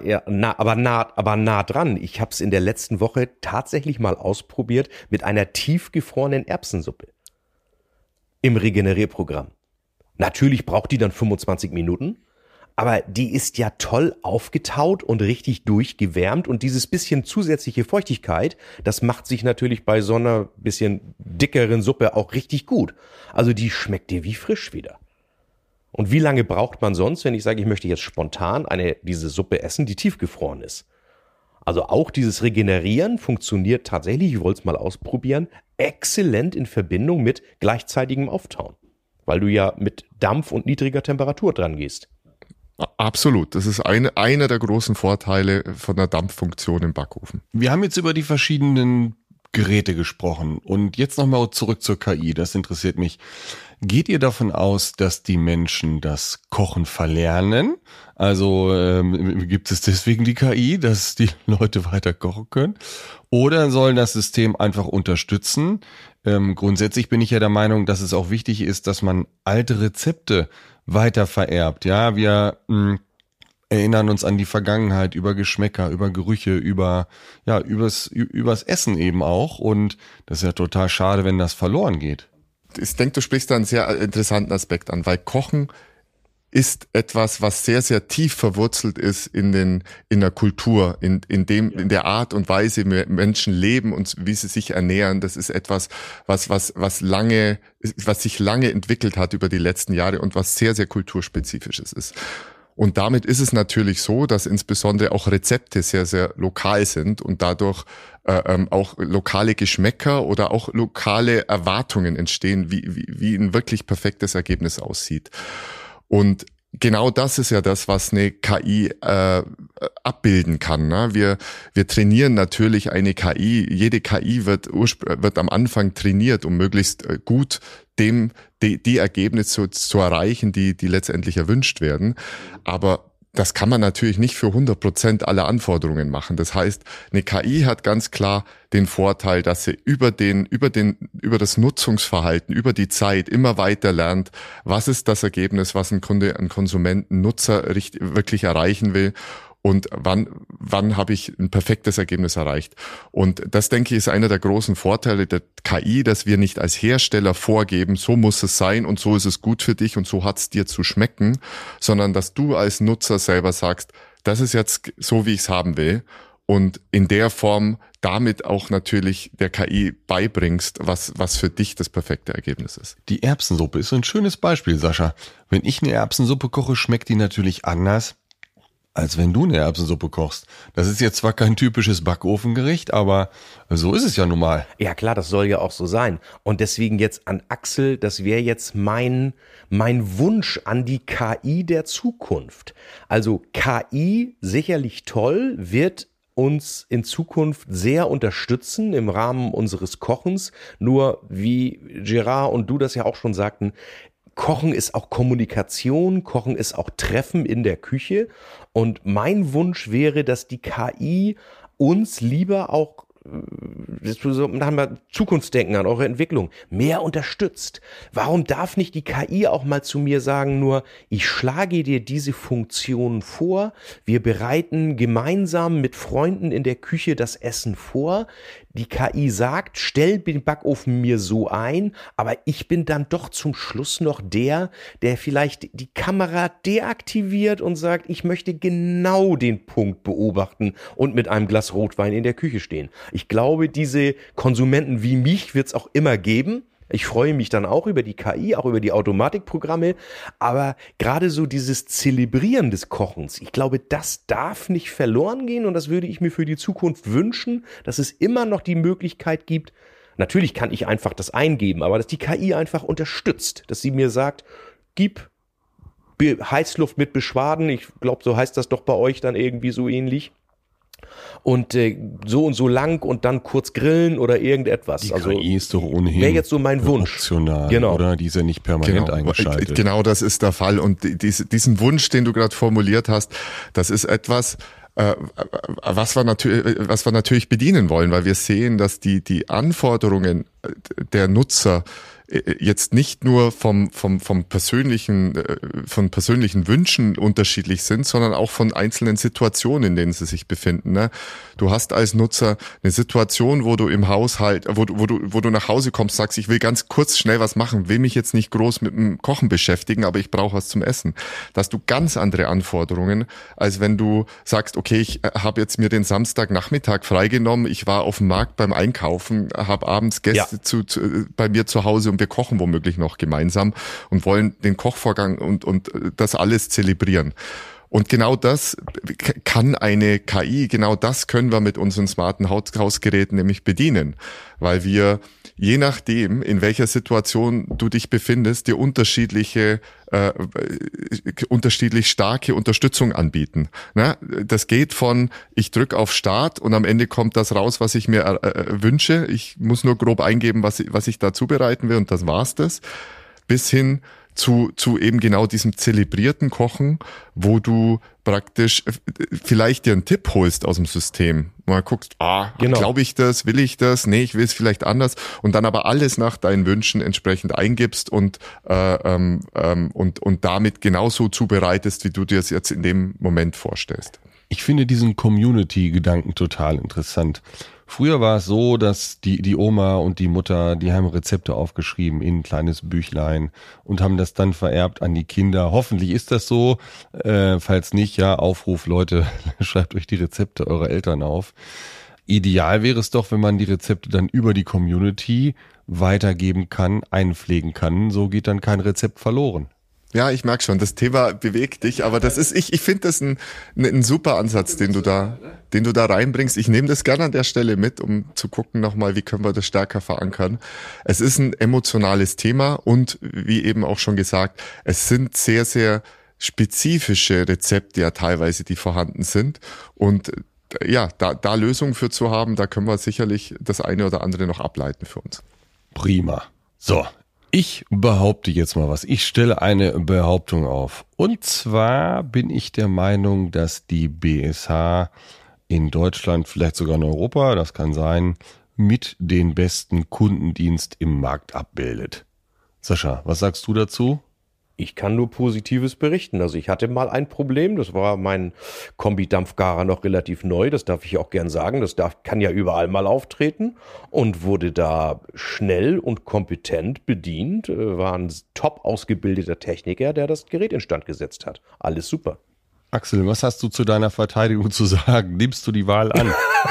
Speaker 2: nah dran. Ich habe es in der letzten Woche tatsächlich mal ausprobiert mit einer tiefgefrorenen Erbsensuppe. Im Regenerierprogramm. Natürlich braucht die dann 25 Minuten, aber die ist ja toll aufgetaut und richtig durchgewärmt und dieses bisschen zusätzliche Feuchtigkeit, das macht sich natürlich bei so einer bisschen dickeren Suppe auch richtig gut. Also die schmeckt dir wie frisch wieder. Und wie lange braucht man sonst, wenn ich sage, ich möchte jetzt spontan diese Suppe essen, die tiefgefroren ist? Also auch dieses Regenerieren funktioniert tatsächlich, ich wollte es mal ausprobieren, exzellent in Verbindung mit gleichzeitigem Auftauen, weil du ja mit Dampf und niedriger Temperatur dran gehst.
Speaker 3: Absolut, das ist einer der großen Vorteile von der Dampffunktion im Backofen.
Speaker 1: Wir haben jetzt über die verschiedenen Geräte gesprochen. Und jetzt nochmal zurück zur KI, das interessiert mich. Geht ihr davon aus, dass die Menschen das Kochen verlernen? Also gibt es deswegen die KI, dass die Leute weiter kochen können? Oder soll das System einfach unterstützen? Grundsätzlich bin ich ja der Meinung, dass es auch wichtig ist, dass man alte Rezepte weiter vererbt. Ja, wir erinnern uns an die Vergangenheit, über Geschmäcker, über Gerüche, übers Essen eben auch. Und das ist ja total schade, wenn das verloren geht.
Speaker 3: Ich denke, du sprichst da einen sehr interessanten Aspekt an, weil Kochen ist etwas, was sehr, sehr tief verwurzelt ist in der Kultur, in der Art und Weise, wie Menschen leben und wie sie sich ernähren. Das ist etwas, was sich lange entwickelt hat über die letzten Jahre und was sehr, sehr kulturspezifisches ist. Und damit ist es natürlich so, dass insbesondere auch Rezepte sehr, sehr lokal sind und dadurch auch lokale Geschmäcker oder auch lokale Erwartungen entstehen, wie ein wirklich perfektes Ergebnis aussieht. Und genau das ist ja das, was eine KI abbilden kann. Ne? Wir trainieren natürlich eine KI. Jede KI wird am Anfang trainiert, um möglichst gut die Ergebnisse zu erreichen, die letztendlich erwünscht werden. Aber das kann man natürlich nicht für 100% aller Anforderungen machen. Das heißt, eine KI hat ganz klar den Vorteil, dass sie über das Nutzungsverhalten, über die Zeit immer weiter lernt, was ist das Ergebnis, was ein Kunde, ein Konsument, ein Nutzer wirklich erreichen will. Und wann habe ich ein perfektes Ergebnis erreicht? Und das, denke ich, ist einer der großen Vorteile der KI, dass wir nicht als Hersteller vorgeben, so muss es sein und so ist es gut für dich und so hat es dir zu schmecken, sondern dass du als Nutzer selber sagst, das ist jetzt so, wie ich es haben will und in der Form damit auch natürlich der KI beibringst, was für dich das perfekte Ergebnis ist.
Speaker 1: Die Erbsensuppe ist so ein schönes Beispiel, Sascha. Wenn ich eine Erbsensuppe koche, schmeckt die natürlich anders, als wenn du eine Erbsensuppe kochst. Das ist jetzt zwar kein typisches Backofengericht, aber so ist es ja nun mal.
Speaker 2: Ja klar, das soll ja auch so sein. Und deswegen jetzt an Axel, das wäre jetzt mein Wunsch an die KI der Zukunft. Also KI, sicherlich toll, wird uns in Zukunft sehr unterstützen im Rahmen unseres Kochens. Nur wie Gerard und du das ja auch schon sagten, Kochen ist auch Kommunikation, Kochen ist auch Treffen in der Küche. Und mein Wunsch wäre, dass die KI uns lieber auch, da haben wir Zukunftsdenken an eure Entwicklung, mehr unterstützt. Warum darf nicht die KI auch mal zu mir sagen, nur ich schlage dir diese Funktion vor, wir bereiten gemeinsam mit Freunden in der Küche das Essen vor. Die KI sagt, stell den Backofen mir so ein, aber ich bin dann doch zum Schluss noch der vielleicht die Kamera deaktiviert und sagt, ich möchte genau den Punkt beobachten und mit einem Glas Rotwein in der Küche stehen. Ich glaube, diese Konsumenten wie mich wird es auch immer geben. Ich freue mich dann auch über die KI, auch über die Automatikprogramme, aber gerade so dieses Zelebrieren des Kochens, ich glaube, das darf nicht verloren gehen und das würde ich mir für die Zukunft wünschen, dass es immer noch die Möglichkeit gibt, natürlich kann ich einfach das eingeben, aber dass die KI einfach unterstützt, dass sie mir sagt, gib Heißluft mit Beschwaden, ich glaube, so heißt das doch bei euch dann irgendwie so ähnlich. Und so und so lang und dann kurz grillen oder irgendetwas.
Speaker 1: Die KI ist doch ohnehin
Speaker 2: wäre jetzt so mein Wunsch.
Speaker 1: Optional,
Speaker 2: genau.
Speaker 1: Oder? Die ist ja nicht permanent eingeschaltet.
Speaker 3: Genau, das ist der Fall. Und diesen Wunsch, den du gerade formuliert hast, das ist etwas, was wir natürlich bedienen wollen, weil wir sehen, dass die Anforderungen der Nutzer jetzt nicht nur von persönlichen Wünschen unterschiedlich sind, sondern auch von einzelnen Situationen, in denen sie sich befinden. Ne? Du hast als Nutzer eine Situation, wo du im Haushalt, wo du nach Hause kommst, sagst, ich will ganz kurz schnell was machen, will mich jetzt nicht groß mit dem Kochen beschäftigen, aber ich brauche was zum Essen. Da hast du ganz andere Anforderungen, als wenn du sagst, okay, ich habe jetzt mir den Samstagnachmittag freigenommen, ich war auf dem Markt beim Einkaufen, habe abends Gäste bei mir zu Hause und wir kochen womöglich noch gemeinsam und wollen den Kochvorgang und das alles zelebrieren. Und genau das kann eine KI, genau das können wir mit unseren smarten Hausgeräten nämlich bedienen, weil wir je nachdem, in welcher Situation du dich befindest, dir unterschiedlich starke Unterstützung anbieten. Ne? Das geht von, ich drücke auf Start und am Ende kommt das raus, was ich mir wünsche. Ich muss nur grob eingeben, was ich da zubereiten will und das war's das. Bis hin zu eben genau diesem zelebrierten Kochen, wo du praktisch vielleicht dir einen Tipp holst aus dem System. Mal guckst, genau. Glaube ich das, will ich das? Nee, ich will es vielleicht anders. Und dann aber alles nach deinen Wünschen entsprechend eingibst und damit genauso zubereitest, wie du dir es jetzt in dem Moment vorstellst.
Speaker 1: Ich finde diesen Community-Gedanken total interessant. Früher war es so, dass die Oma und die Mutter, die haben Rezepte aufgeschrieben in ein kleines Büchlein und haben das dann vererbt an die Kinder. Hoffentlich ist das so. Falls nicht, ja, Aufruf, Leute, schreibt euch die Rezepte eurer Eltern auf. Ideal wäre es doch, wenn man die Rezepte dann über die Community weitergeben kann, einpflegen kann. So geht dann kein Rezept verloren.
Speaker 3: Ja, ich merke schon, das Thema bewegt dich, aber das ist, ich finde das ein super Ansatz, den du da reinbringst. Ich nehme das gerne an der Stelle mit, um zu gucken nochmal, wie können wir das stärker verankern. Es ist ein emotionales Thema und wie eben auch schon gesagt, es sind sehr, sehr spezifische Rezepte ja teilweise, die vorhanden sind und ja, da Lösungen für zu haben, da können wir sicherlich das eine oder andere noch ableiten für uns.
Speaker 1: Prima. So. Ich behaupte jetzt mal was. Ich stelle eine Behauptung auf. Und zwar bin ich der Meinung, dass die BSH in Deutschland, vielleicht sogar in Europa, das kann sein, mit den besten Kundendienst im Markt abbildet. Sascha, was sagst du dazu?
Speaker 2: Ich kann nur Positives berichten. Also ich hatte mal ein Problem, das war mein Kombi-Dampfgarer noch relativ neu, das darf ich auch gern sagen, kann ja überall mal auftreten und wurde da schnell und kompetent bedient, war ein top ausgebildeter Techniker, der das Gerät instand gesetzt hat. Alles super.
Speaker 1: Axel, was hast du zu deiner Verteidigung zu sagen? Nimmst du die Wahl an?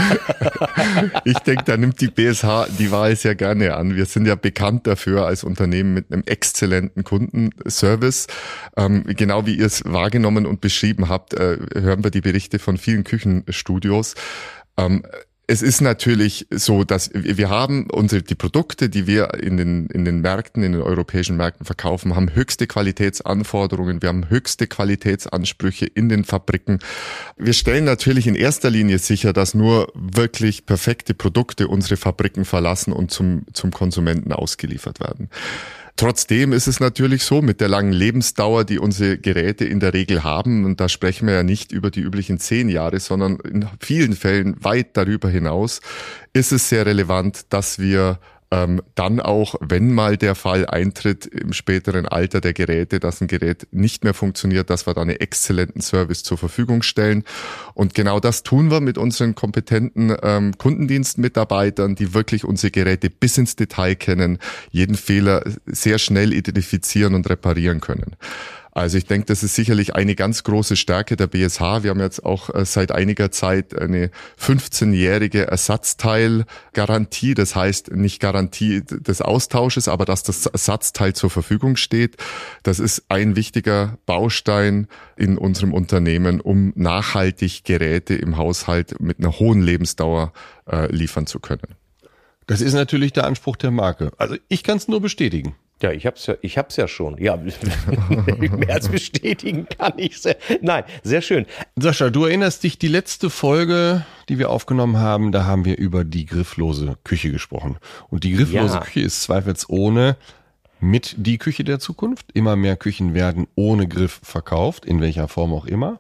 Speaker 3: Ich denke, da nimmt die BSH die Wahl sehr gerne an. Wir sind ja bekannt dafür als Unternehmen mit einem exzellenten Kundenservice. Genau wie ihr es wahrgenommen und beschrieben habt, hören wir die Berichte von vielen Küchenstudios. Es ist natürlich so, dass wir haben die Produkte, die wir in den Märkten, in den europäischen Märkten verkaufen, haben höchste Qualitätsanforderungen, wir haben höchste Qualitätsansprüche in den Fabriken. Wir stellen natürlich in erster Linie sicher, dass nur wirklich perfekte Produkte unsere Fabriken verlassen und zum Konsumenten ausgeliefert werden. Trotzdem ist es natürlich so, mit der langen Lebensdauer, die unsere Geräte in der Regel haben, und da sprechen wir ja nicht über die üblichen 10 Jahre, sondern in vielen Fällen weit darüber hinaus, ist es sehr relevant, dass wir dann auch, wenn mal der Fall eintritt im späteren Alter der Geräte, dass ein Gerät nicht mehr funktioniert, dass wir da einen exzellenten Service zur Verfügung stellen. Und genau das tun wir mit unseren kompetenten Kundendienstmitarbeitern, die wirklich unsere Geräte bis ins Detail kennen, jeden Fehler sehr schnell identifizieren und reparieren können. Also ich denke, das ist sicherlich eine ganz große Stärke der BSH. Wir haben jetzt auch seit einiger Zeit eine 15-jährige Ersatzteilgarantie. Das heißt nicht Garantie des Austausches, aber dass das Ersatzteil zur Verfügung steht. Das ist ein wichtiger Baustein in unserem Unternehmen, um nachhaltig Geräte im Haushalt mit einer hohen Lebensdauer liefern zu können.
Speaker 1: Das ist natürlich der Anspruch der Marke. Also ich kann es nur bestätigen.
Speaker 2: Ja, ich hab's ja schon. Ja, mehr als bestätigen kann ich's. Nein, sehr schön.
Speaker 1: Sascha, du erinnerst dich, die letzte Folge, die wir aufgenommen haben, da haben wir über die grifflose Küche gesprochen. Und die grifflose Küche ist zweifelsohne mit die Küche der Zukunft. Immer mehr Küchen werden ohne Griff verkauft, in welcher Form auch immer.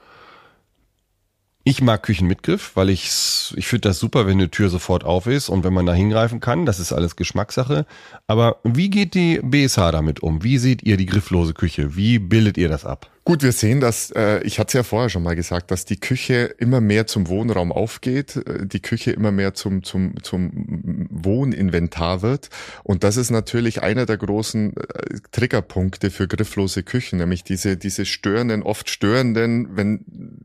Speaker 1: Ich mag Küchen mit Griff, weil ich finde das super, wenn eine Tür sofort auf ist und wenn man da hingreifen kann. Das ist alles Geschmackssache. Aber wie geht die BSH damit um? Wie seht ihr die grifflose Küche? Wie bildet ihr das ab?
Speaker 3: Gut, wir sehen, dass, ich hatte es ja vorher schon mal gesagt, dass die Küche immer mehr zum Wohnraum aufgeht, die Küche immer mehr zum Wohninventar wird. Und das ist natürlich einer der großen Triggerpunkte für grifflose Küchen, nämlich diese oft störenden, wenn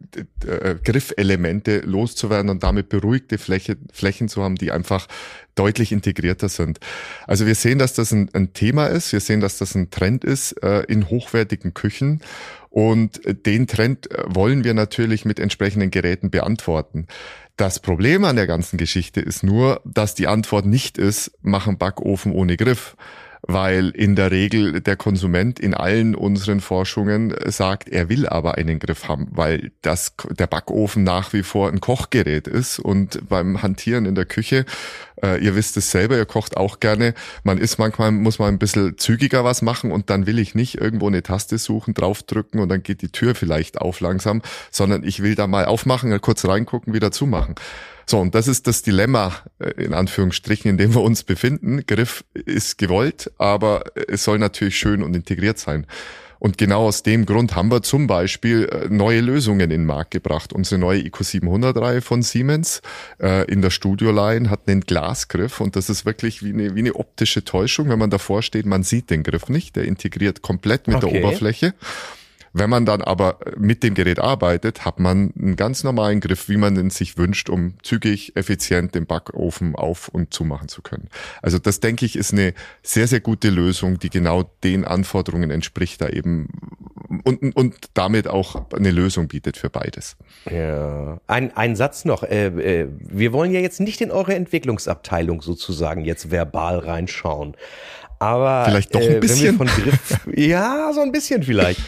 Speaker 3: Griffelemente loszuwerden und damit beruhigte Flächen zu haben, die einfach deutlich integrierter sind. Also wir sehen, dass das ein Thema ist. Wir sehen, dass das ein Trend ist in hochwertigen Küchen. Und den Trend wollen wir natürlich mit entsprechenden Geräten beantworten. Das Problem an der ganzen Geschichte ist nur, dass die Antwort nicht ist, mach einen Backofen ohne Griff. Weil in der Regel der Konsument in allen unseren Forschungen sagt, er will aber einen Griff haben, weil der Backofen nach wie vor ein Kochgerät ist und beim Hantieren in der Küche, ihr wisst es selber, ihr kocht auch gerne, manchmal muss man ein bisschen zügiger was machen und dann will ich nicht irgendwo eine Taste suchen, draufdrücken und dann geht die Tür vielleicht auf langsam, sondern ich will da mal aufmachen, kurz reingucken, wieder zumachen. So, und das ist das Dilemma, in Anführungsstrichen, in dem wir uns befinden. Griff ist gewollt, aber es soll natürlich schön und integriert sein. Und genau aus dem Grund haben wir zum Beispiel neue Lösungen in den Markt gebracht. Unsere neue IQ700-Reihe von Siemens in der Studio-Line hat einen Glasgriff und das ist wirklich wie eine optische Täuschung. Wenn man davor steht, man sieht den Griff nicht, der integriert komplett mit der Oberfläche. Wenn man dann aber mit dem Gerät arbeitet, hat man einen ganz normalen Griff, wie man den sich wünscht, um zügig, effizient den Backofen auf- und zumachen zu können. Also das, denke ich, ist eine sehr, sehr gute Lösung, die genau den Anforderungen entspricht, da eben und damit auch eine Lösung bietet für beides.
Speaker 2: Ja, ein Satz noch. Wir wollen ja jetzt nicht in eure Entwicklungsabteilung sozusagen jetzt verbal reinschauen. Aber
Speaker 3: vielleicht doch ein bisschen.
Speaker 2: Wenn wir von Griff, ja, so ein bisschen vielleicht.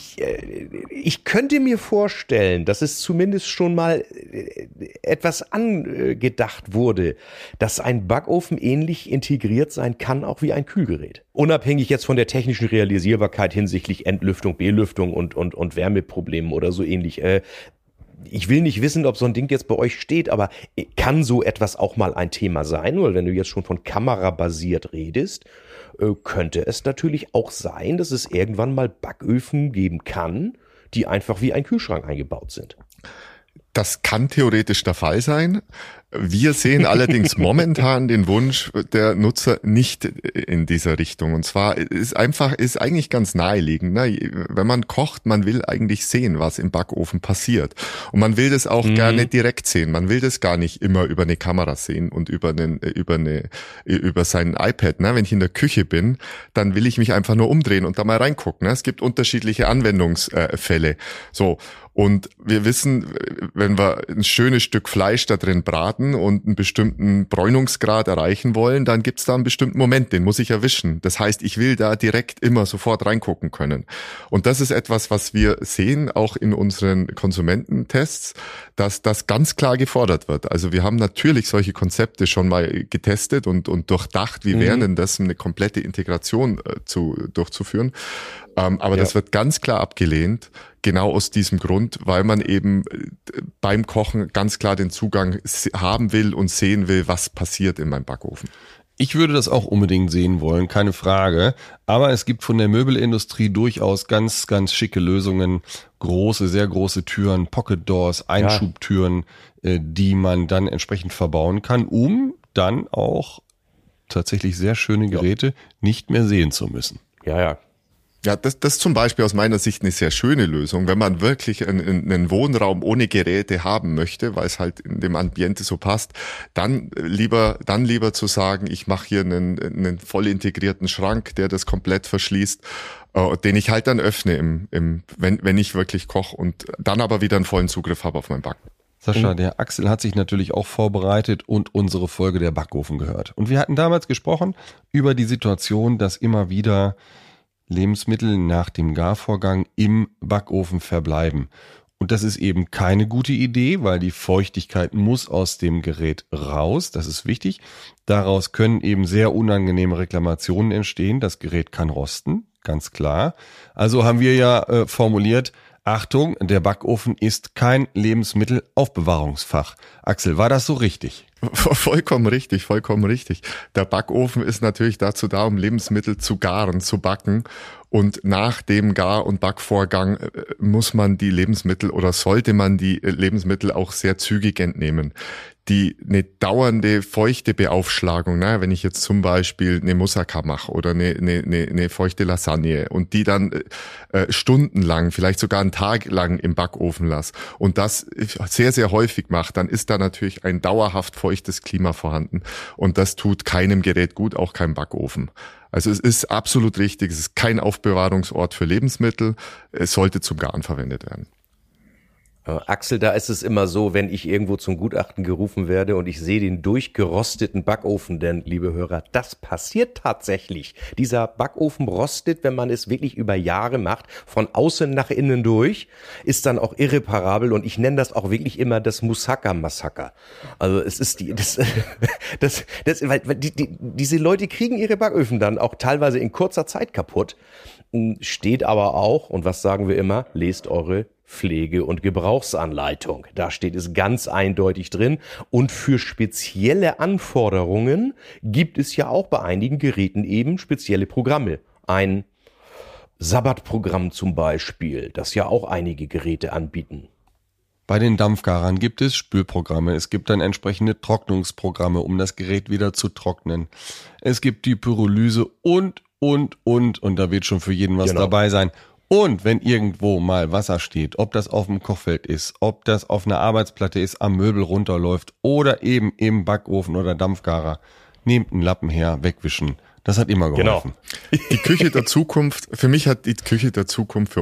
Speaker 2: Ich könnte mir vorstellen, dass es zumindest schon mal etwas angedacht wurde, dass ein Backofen ähnlich integriert sein kann, auch wie ein Kühlgerät. Unabhängig jetzt von der technischen Realisierbarkeit hinsichtlich Entlüftung, Belüftung und Wärmeproblemen oder so ähnlich. Ich will nicht wissen, ob so ein Ding jetzt bei euch steht, aber kann so etwas auch mal ein Thema sein? Weil wenn du jetzt schon von kamerabasiert redest, könnte es natürlich auch sein, dass es irgendwann mal Backöfen geben kann, die einfach wie ein Kühlschrank eingebaut sind.
Speaker 3: Das kann theoretisch der Fall sein. Wir sehen allerdings momentan den Wunsch der Nutzer nicht in dieser Richtung. Und zwar ist eigentlich ganz naheliegend. Ne? Wenn man kocht, man will eigentlich sehen, was im Backofen passiert. Und man will das auch gerne direkt sehen. Man will das gar nicht immer über eine Kamera sehen und über sein iPad. Ne? Wenn ich in der Küche bin, dann will ich mich einfach nur umdrehen und da mal reingucken. Ne? Es gibt unterschiedliche Anwendungsfälle. So. Und wir wissen, wenn wir ein schönes Stück Fleisch da drin braten und einen bestimmten Bräunungsgrad erreichen wollen, dann gibt's da einen bestimmten Moment, den muss ich erwischen. Das heißt, ich will da direkt immer sofort reingucken können. Und das ist etwas, was wir sehen, auch in unseren Konsumententests, dass das ganz klar gefordert wird. Also wir haben natürlich solche Konzepte schon mal getestet und durchdacht, wie wäre denn das, eine komplette Integration durchzuführen. Aber das wird ganz klar abgelehnt, genau aus diesem Grund, weil man eben beim Kochen ganz klar den Zugang haben will und sehen will, was passiert in meinem Backofen.
Speaker 1: Ich würde das auch unbedingt sehen wollen, keine Frage. Aber es gibt von der Möbelindustrie durchaus ganz, ganz schicke Lösungen. Sehr große Türen, Pocket Doors, Einschubtüren, die man dann entsprechend verbauen kann, um dann auch tatsächlich sehr schöne Geräte nicht mehr sehen zu müssen.
Speaker 2: Ja.
Speaker 3: Ja, das zum Beispiel aus meiner Sicht eine sehr schöne Lösung, wenn man wirklich einen Wohnraum ohne Geräte haben möchte, weil es halt in dem Ambiente so passt, dann lieber zu sagen, ich mache hier einen voll integrierten Schrank, der das komplett verschließt, den ich halt dann öffne wenn ich wirklich koche und dann aber wieder einen vollen Zugriff habe auf mein Backen.
Speaker 1: Sascha, der Axel hat sich natürlich auch vorbereitet und unsere Folge der Backofen gehört. Und wir hatten damals gesprochen über die Situation, dass immer wieder Lebensmittel nach dem Garvorgang im Backofen verbleiben. Und das ist eben keine gute Idee, weil die Feuchtigkeit muss aus dem Gerät raus. Das ist wichtig. Daraus können eben sehr unangenehme Reklamationen entstehen. Das Gerät kann rosten, ganz klar. Also haben wir ja formuliert, Achtung, der Backofen ist kein Lebensmittelaufbewahrungsfach. Axel, war das so richtig?
Speaker 3: Vollkommen richtig. Der Backofen ist natürlich dazu da, um Lebensmittel zu garen, zu backen. Und nach dem Gar- und Backvorgang muss man die Lebensmittel oder sollte man die Lebensmittel auch sehr zügig entnehmen. eine dauernde feuchte Beaufschlagung, ne? Wenn ich jetzt zum Beispiel eine Moussaka mache oder eine feuchte Lasagne und die dann stundenlang, vielleicht sogar einen Tag lang im Backofen lasse und das sehr, sehr häufig mache, dann ist da natürlich ein dauerhaft feuchtes Klima vorhanden und das tut keinem Gerät gut, auch keinem Backofen. Also es ist absolut richtig, es ist kein Aufbewahrungsort für Lebensmittel, es sollte zum Garen verwendet werden.
Speaker 2: Axel, da ist es immer so, wenn ich irgendwo zum Gutachten gerufen werde und ich sehe den durchgerosteten Backofen, denn, liebe Hörer, das passiert tatsächlich. Dieser Backofen rostet, wenn man es wirklich über Jahre macht, von außen nach innen durch, ist dann auch irreparabel und ich nenne das auch wirklich immer das Moussaka-Massaker. Also es ist weil diese Leute kriegen ihre Backöfen dann auch teilweise in kurzer Zeit kaputt, steht aber auch, und was sagen wir immer, lest eure Pflege- und Gebrauchsanleitung. Da steht es ganz eindeutig drin. Und für spezielle Anforderungen gibt es ja auch bei einigen Geräten eben spezielle Programme. Ein Sabbatprogramm zum Beispiel, das ja auch einige Geräte anbieten.
Speaker 1: Bei den Dampfgarern gibt es Spülprogramme, es gibt dann entsprechende Trocknungsprogramme, um das Gerät wieder zu trocknen. Es gibt die Pyrolyse und da wird schon für jeden was dabei sein. Und wenn irgendwo mal Wasser steht, ob das auf dem Kochfeld ist, ob das auf einer Arbeitsplatte ist, am Möbel runterläuft oder eben im Backofen oder Dampfgarer, nehmt einen Lappen her, wegwischen. Das hat immer geholfen.
Speaker 3: Genau. Die Küche der Zukunft, für uns hat die Küche der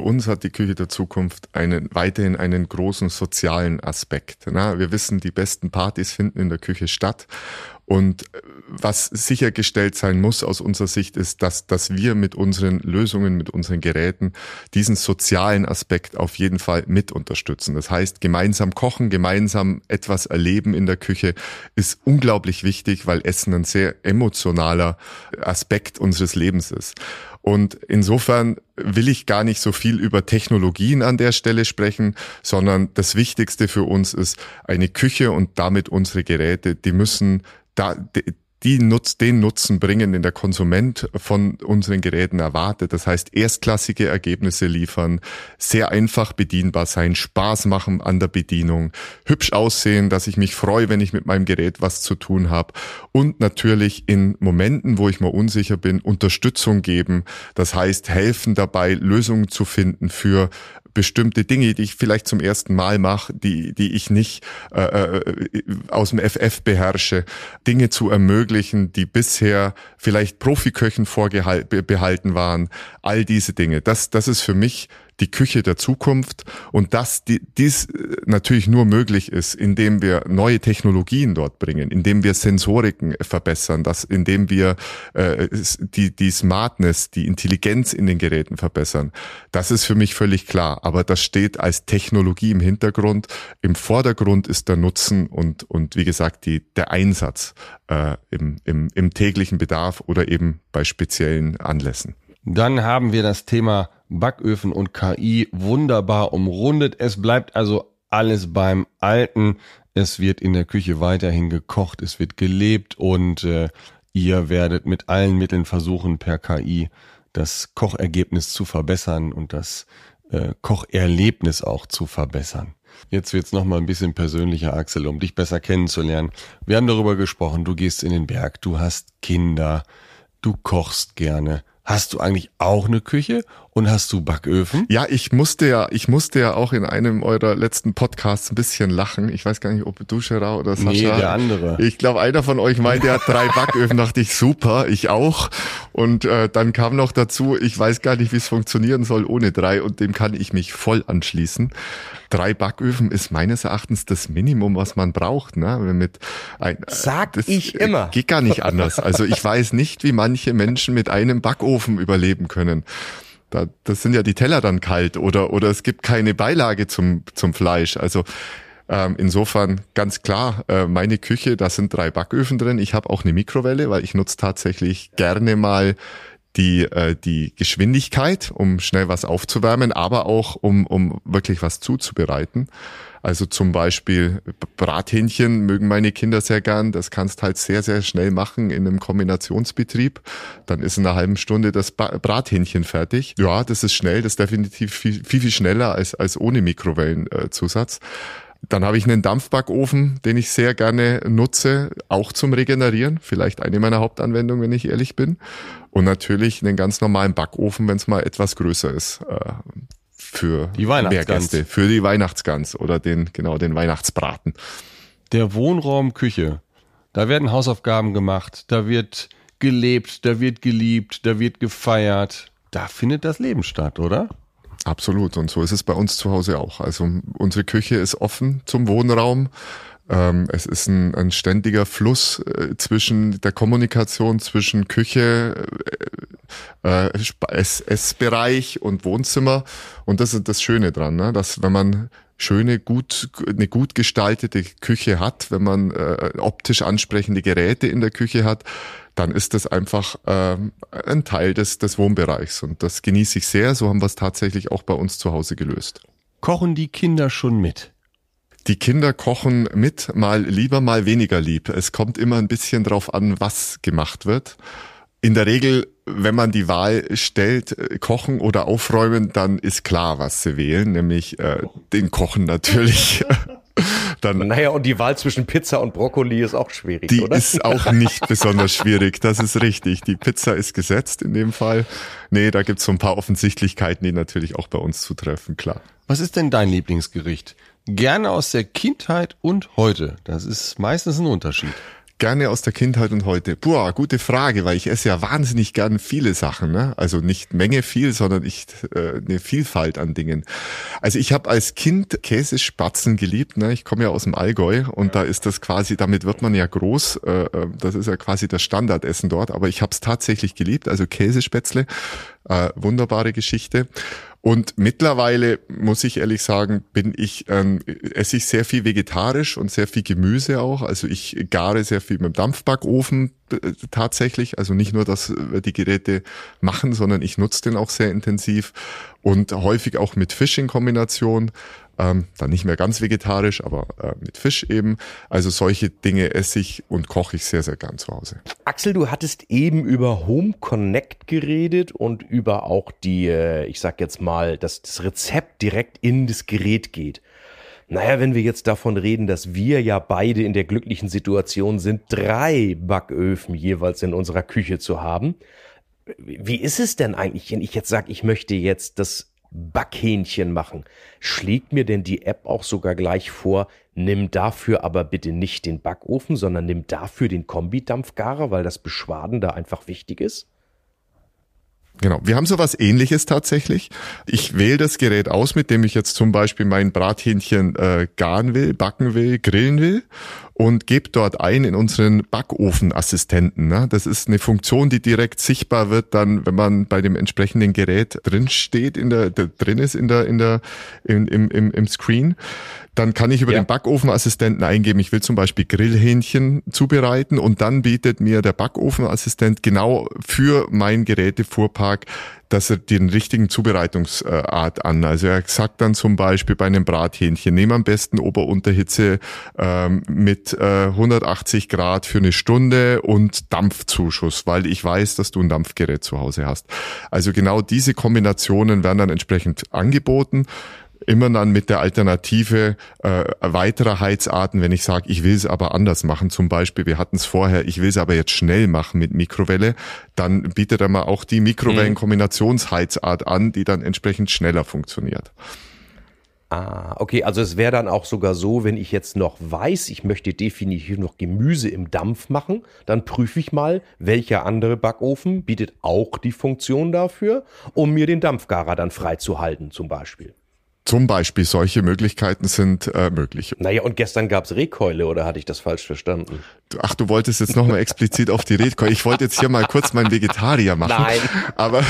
Speaker 3: Zukunft weiterhin einen großen sozialen Aspekt. Wir wissen, die besten Partys finden in der Küche statt. Und was sichergestellt sein muss aus unserer Sicht ist, dass wir mit unseren Lösungen, mit unseren Geräten diesen sozialen Aspekt auf jeden Fall mit unterstützen. Das heißt, gemeinsam kochen, gemeinsam etwas erleben in der Küche ist unglaublich wichtig, weil Essen ein sehr emotionaler Aspekt unseres Lebens ist. Und insofern will ich gar nicht so viel über Technologien an der Stelle sprechen, sondern das Wichtigste für uns ist eine Küche und damit unsere Geräte, die müssen den Nutzen bringen, den der Konsument von unseren Geräten erwartet. Das heißt, erstklassige Ergebnisse liefern, sehr einfach bedienbar sein, Spaß machen an der Bedienung, hübsch aussehen, dass ich mich freue, wenn ich mit meinem Gerät was zu tun habe und natürlich in Momenten, wo ich mal unsicher bin, Unterstützung geben. Das heißt, helfen dabei, Lösungen zu finden für bestimmte Dinge, die ich vielleicht zum ersten Mal mache, die ich nicht aus dem FF beherrsche, Dinge zu ermöglichen, die bisher vielleicht Profiköchen vorbehalten waren, all diese Dinge. Das ist für mich die Küche der Zukunft und dass dies natürlich nur möglich ist, indem wir neue Technologien dort bringen, indem wir Sensoriken verbessern, indem wir die Smartness, die Intelligenz in den Geräten verbessern. Das ist für mich völlig klar, aber das steht als Technologie im Hintergrund. Im Vordergrund ist der Nutzen und wie gesagt der Einsatz im täglichen Bedarf oder eben bei speziellen Anlässen.
Speaker 1: Dann haben wir das Thema Backöfen und KI wunderbar umrundet. Es bleibt also alles beim Alten. Es wird in der Küche weiterhin gekocht, es wird gelebt und ihr werdet mit allen Mitteln versuchen, per KI das Kochergebnis zu verbessern und das Kocherlebnis auch zu verbessern. Jetzt wird's noch mal ein bisschen persönlicher, Axel, um dich besser kennenzulernen. Wir haben darüber gesprochen, du gehst in den Berg, du hast Kinder, du kochst gerne. Hast du eigentlich auch eine Küche und hast du Backöfen?
Speaker 3: Ja, ich musste ja auch in einem eurer letzten Podcasts ein bisschen lachen. Ich weiß gar nicht, ob du, Gerard oder Sascha.
Speaker 1: Nee, der andere.
Speaker 3: Ich glaube, einer von euch meinte, er hat 3 Backöfen. Dachte ich, super, ich auch. Und dann kam noch dazu, ich weiß gar nicht, wie es funktionieren soll ohne 3 und dem kann ich mich voll anschließen. 3 Backöfen ist meines Erachtens das Minimum, was man braucht. Ne?
Speaker 2: Ich immer.
Speaker 3: Geht gar nicht anders. Also ich weiß nicht, wie manche Menschen mit einem Backofen überleben können. Das sind ja die Teller dann kalt oder es gibt keine Beilage zum Fleisch. Also insofern ganz klar, meine Küche, da sind 3 Backöfen drin. Ich habe auch eine Mikrowelle, weil ich nutze tatsächlich gerne mal die Geschwindigkeit, um schnell was aufzuwärmen, aber auch um wirklich was zuzubereiten. Also zum Beispiel Brathähnchen mögen meine Kinder sehr gern. Das kannst halt sehr, sehr schnell machen in einem Kombinationsbetrieb. Dann ist in einer halben Stunde das Brathähnchen fertig. Ja, das ist schnell. Das ist definitiv viel schneller als ohne Mikrowellenzusatz. Dann habe ich einen Dampfbackofen, den ich sehr gerne nutze, auch zum Regenerieren. Vielleicht eine meiner Hauptanwendungen, wenn ich ehrlich bin. Und natürlich einen ganz normalen Backofen, wenn es mal etwas größer ist. Für
Speaker 1: die
Speaker 3: mehr Gäste, für die Weihnachtsgans oder den Weihnachtsbraten.
Speaker 1: Der Wohnraum Küche, da werden Hausaufgaben gemacht, da wird gelebt, da wird geliebt, da wird gefeiert. Da findet das Leben statt, oder?
Speaker 3: Absolut. Und so ist es bei uns zu Hause auch. Also unsere Küche ist offen zum Wohnraum. Es ist ein ständiger Fluss zwischen der Kommunikation zwischen Küche, Essbereich und Wohnzimmer. Und das ist das Schöne dran, ne? Dass wenn man eine gut gestaltete Küche hat, wenn man optisch ansprechende Geräte in der Küche hat, dann ist das einfach ein Teil des Wohnbereichs. Und das genieße ich sehr. So haben wir es tatsächlich auch bei uns zu Hause gelöst.
Speaker 1: Kochen die Kinder schon mit?
Speaker 3: Die Kinder kochen mit, mal lieber, mal weniger lieb. Es kommt immer ein bisschen drauf an, was gemacht wird. In der Regel, wenn man die Wahl stellt, kochen oder aufräumen, dann ist klar, was sie wählen, nämlich den Kochen natürlich.
Speaker 2: Naja, und die Wahl zwischen Pizza und Brokkoli ist auch schwierig,
Speaker 3: die
Speaker 2: oder?
Speaker 3: Die ist auch nicht besonders schwierig, das ist richtig. Die Pizza ist gesetzt in dem Fall. Nee, da gibt's so ein paar Offensichtlichkeiten, die natürlich auch bei uns zutreffen, klar.
Speaker 1: Was ist denn dein Lieblingsgericht? Gerne aus der Kindheit und heute. Das ist meistens ein Unterschied.
Speaker 3: Gerne aus der Kindheit und heute. Boah, gute Frage, weil ich esse ja wahnsinnig gern viele Sachen, ne? Also nicht Menge viel, sondern eine Vielfalt an Dingen. Also ich habe als Kind Käsespatzen geliebt, ne? Ich komme ja aus dem Allgäu und da ist das quasi, damit wird man ja groß, das ist ja quasi das Standardessen dort, aber ich habe es tatsächlich geliebt, also Käsespätzle, wunderbare Geschichte. Und mittlerweile, muss ich ehrlich sagen, esse ich sehr viel vegetarisch und sehr viel Gemüse auch. Also ich gare sehr viel mit dem Dampfbackofen tatsächlich. Also nicht nur, dass wir die Geräte machen, sondern ich nutze den auch sehr intensiv und häufig auch mit Fisch in Kombination. Dann nicht mehr ganz vegetarisch, aber mit Fisch eben. Also solche Dinge esse ich und koche ich sehr, sehr gern zu Hause.
Speaker 2: Axel, du hattest eben über Home Connect geredet und über auch ich sag jetzt mal, dass das Rezept direkt in das Gerät geht. Naja, wenn wir jetzt davon reden, dass wir ja beide in der glücklichen Situation sind, 3 Backöfen jeweils in unserer Küche zu haben. Wie ist es denn eigentlich, wenn ich jetzt sage, ich möchte jetzt das Backhähnchen machen? Schlägt mir denn die App auch sogar gleich vor, nimm dafür aber bitte nicht den Backofen, sondern nimm dafür den Kombidampfgarer, weil das Beschwaden da einfach wichtig ist?
Speaker 3: Genau, wir haben sowas Ähnliches tatsächlich. Ich wähle das Gerät aus, mit dem ich jetzt zum Beispiel mein Brathähnchen garen will, backen will, grillen will und gebe dort ein in unseren Backofenassistenten. Ne? Das ist eine Funktion, die direkt sichtbar wird, dann, wenn man bei dem entsprechenden Gerät drin steht, drin ist im Screen. Dann kann ich über den Backofenassistenten eingeben, ich will zum Beispiel Grillhähnchen zubereiten und dann bietet mir der Backofenassistent genau für mein Gerätefuhrpark den richtigen Zubereitungsart an. Also er sagt dann zum Beispiel bei einem Brathähnchen, nehm am besten Ober-Unterhitze mit 180 Grad für eine Stunde und Dampfzuschuss, weil ich weiß, dass du ein Dampfgerät zu Hause hast. Also genau diese Kombinationen werden dann entsprechend angeboten. Immer dann mit der Alternative weiterer Heizarten, wenn ich sage, ich will es aber anders machen. Zum Beispiel, wir hatten es vorher, ich will es aber jetzt schnell machen mit Mikrowelle, dann bietet er mal auch die Mikrowellen-Kombinationsheizart an, die dann entsprechend schneller funktioniert.
Speaker 2: Ah, okay, also es wäre dann auch sogar so, wenn ich jetzt noch weiß, ich möchte definitiv noch Gemüse im Dampf machen, dann prüfe ich mal, welcher andere Backofen bietet auch die Funktion dafür, um mir den Dampfgarer dann freizuhalten zum Beispiel.
Speaker 3: Zum Beispiel solche Möglichkeiten sind möglich.
Speaker 2: Naja, und gestern gab's Rehkeule, oder hatte ich das falsch verstanden?
Speaker 3: Ach, du wolltest jetzt nochmal explizit auf die Rehkeule. Ich wollte jetzt hier mal kurz meinen Vegetarier machen.
Speaker 2: Nein.
Speaker 3: Aber,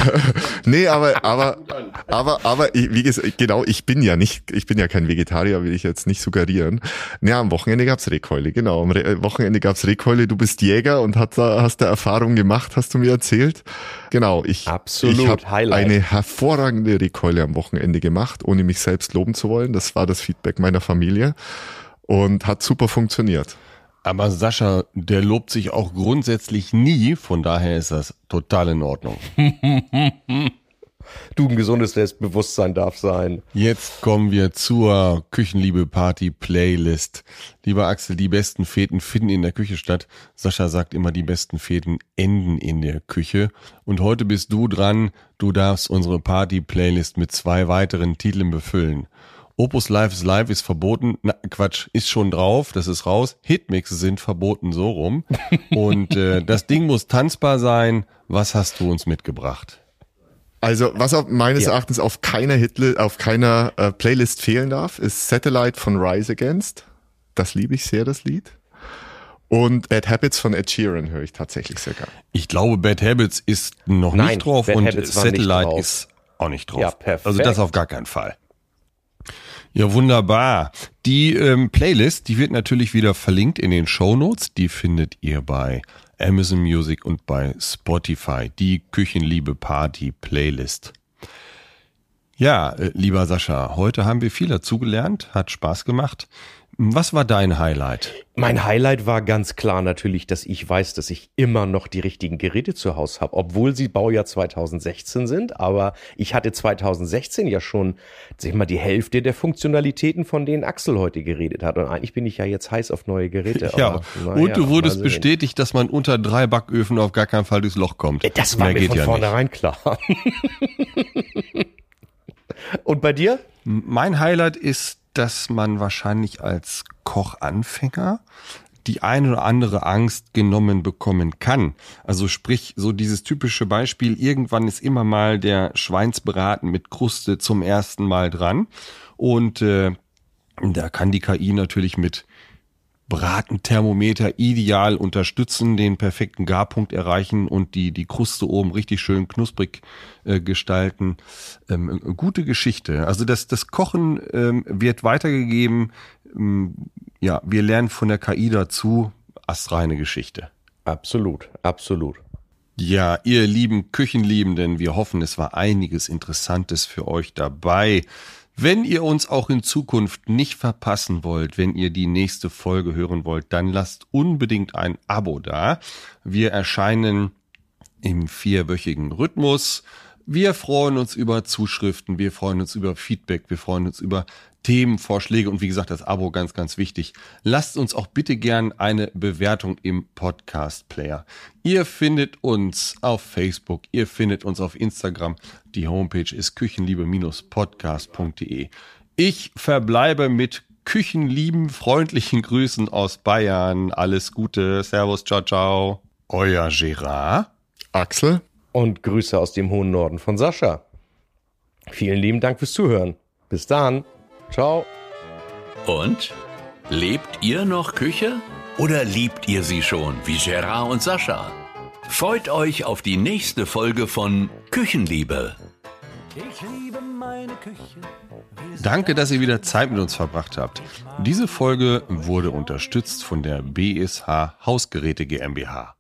Speaker 3: wie gesagt, genau, ich bin ja kein Vegetarier, will ich jetzt nicht suggerieren. Ja, am Wochenende gab's Rehkeule, genau. Am Wochenende gab's Rehkeule. Du bist Jäger und hast da Erfahrung gemacht, hast du mir erzählt. Genau, ich habe eine hervorragende Rehkeule am Wochenende gemacht, ohne mich selbst loben zu wollen. Das war das Feedback meiner Familie und hat super funktioniert.
Speaker 1: Aber Sascha, der lobt sich auch grundsätzlich nie, von daher ist das total in Ordnung.
Speaker 2: Du, ein gesundes Selbstbewusstsein darf sein.
Speaker 1: Jetzt kommen wir zur Küchenliebe-Party-Playlist. Lieber Axel, die besten Feten finden in der Küche statt. Sascha sagt immer, die besten Feten enden in der Küche. Und heute bist du dran. Du darfst unsere Party-Playlist mit 2 weiteren Titeln befüllen. Opus Live is Live ist verboten. Na, Quatsch, ist schon drauf, das ist raus. Hitmixe sind verboten, so rum. Und das Ding muss tanzbar sein. Was hast du uns mitgebracht?
Speaker 3: Also, was meines Erachtens auf keiner Playlist fehlen darf, ist Satellite von Rise Against. Das liebe ich sehr, das Lied. Und Bad Habits von Ed Sheeran höre ich tatsächlich sehr gerne.
Speaker 1: Ich glaube, Bad Habits ist noch nicht drauf
Speaker 2: Bad
Speaker 1: und
Speaker 2: Habits war
Speaker 1: Satellite
Speaker 2: nicht drauf.
Speaker 1: ist auch nicht drauf.
Speaker 2: Ja, perfekt.
Speaker 1: Also das auf gar keinen Fall. Ja, wunderbar. Die Playlist, die wird natürlich wieder verlinkt in den Shownotes. Die findet ihr bei Amazon Music und bei Spotify. Die Küchenliebe Party Playlist. Ja, lieber Sascha, heute haben wir viel dazugelernt. Hat Spaß gemacht. Was war dein Highlight?
Speaker 2: Mein Highlight war ganz klar natürlich, dass ich weiß, dass ich immer noch die richtigen Geräte zu Hause habe, obwohl sie Baujahr 2016 sind. Aber ich hatte 2016 ja schon, sag ich mal, die Hälfte der Funktionalitäten, von denen Axel heute geredet hat. Und eigentlich bin ich ja jetzt heiß auf neue Geräte.
Speaker 1: Ja, und du wurdest bestätigt, dass man unter 3 Backöfen auf gar keinen Fall durchs Loch kommt.
Speaker 2: Das war mir von vornherein klar. Und bei dir?
Speaker 1: Mein Highlight ist, dass man wahrscheinlich als Kochanfänger die eine oder andere Angst genommen bekommen kann. Also sprich, so dieses typische Beispiel, irgendwann ist immer mal der Schweinsbraten mit Kruste zum ersten Mal dran. Und da kann die KI natürlich mit Bratenthermometer ideal unterstützen, den perfekten Garpunkt erreichen und die Kruste oben richtig schön knusprig gestalten. Gute Geschichte. Also das Kochen wird weitergegeben. Ja, wir lernen von der KI dazu. Astreine Geschichte.
Speaker 2: Absolut, absolut.
Speaker 1: Ja, ihr lieben Küchenliebenden, wir hoffen, es war einiges Interessantes für euch dabei. Wenn ihr uns auch in Zukunft nicht verpassen wollt, wenn ihr die nächste Folge hören wollt, dann lasst unbedingt ein Abo da. Wir erscheinen im 4-wöchigen Rhythmus. Wir freuen uns über Zuschriften, wir freuen uns über Feedback, wir freuen uns über Themenvorschläge und wie gesagt, das Abo ganz, ganz wichtig. Lasst uns auch bitte gern eine Bewertung im Podcast-Player. Ihr findet uns auf Facebook, ihr findet uns auf Instagram. Die Homepage ist küchenliebe-podcast.de. Ich verbleibe mit küchenlieben, freundlichen Grüßen aus Bayern. Alles Gute, Servus, ciao, ciao. Euer Gerard.
Speaker 3: Axel.
Speaker 2: Und Grüße aus dem hohen Norden von Sascha. Vielen lieben Dank fürs Zuhören. Bis dann. Ciao.
Speaker 4: Und? Lebt ihr noch Küche? Oder liebt ihr sie schon, wie Gerard und Sascha? Freut euch auf die nächste Folge von Küchenliebe.
Speaker 5: Ich liebe meine Küche.
Speaker 1: Danke, dass ihr wieder Zeit mit uns verbracht habt. Diese Folge wurde unterstützt von der BSH Hausgeräte GmbH.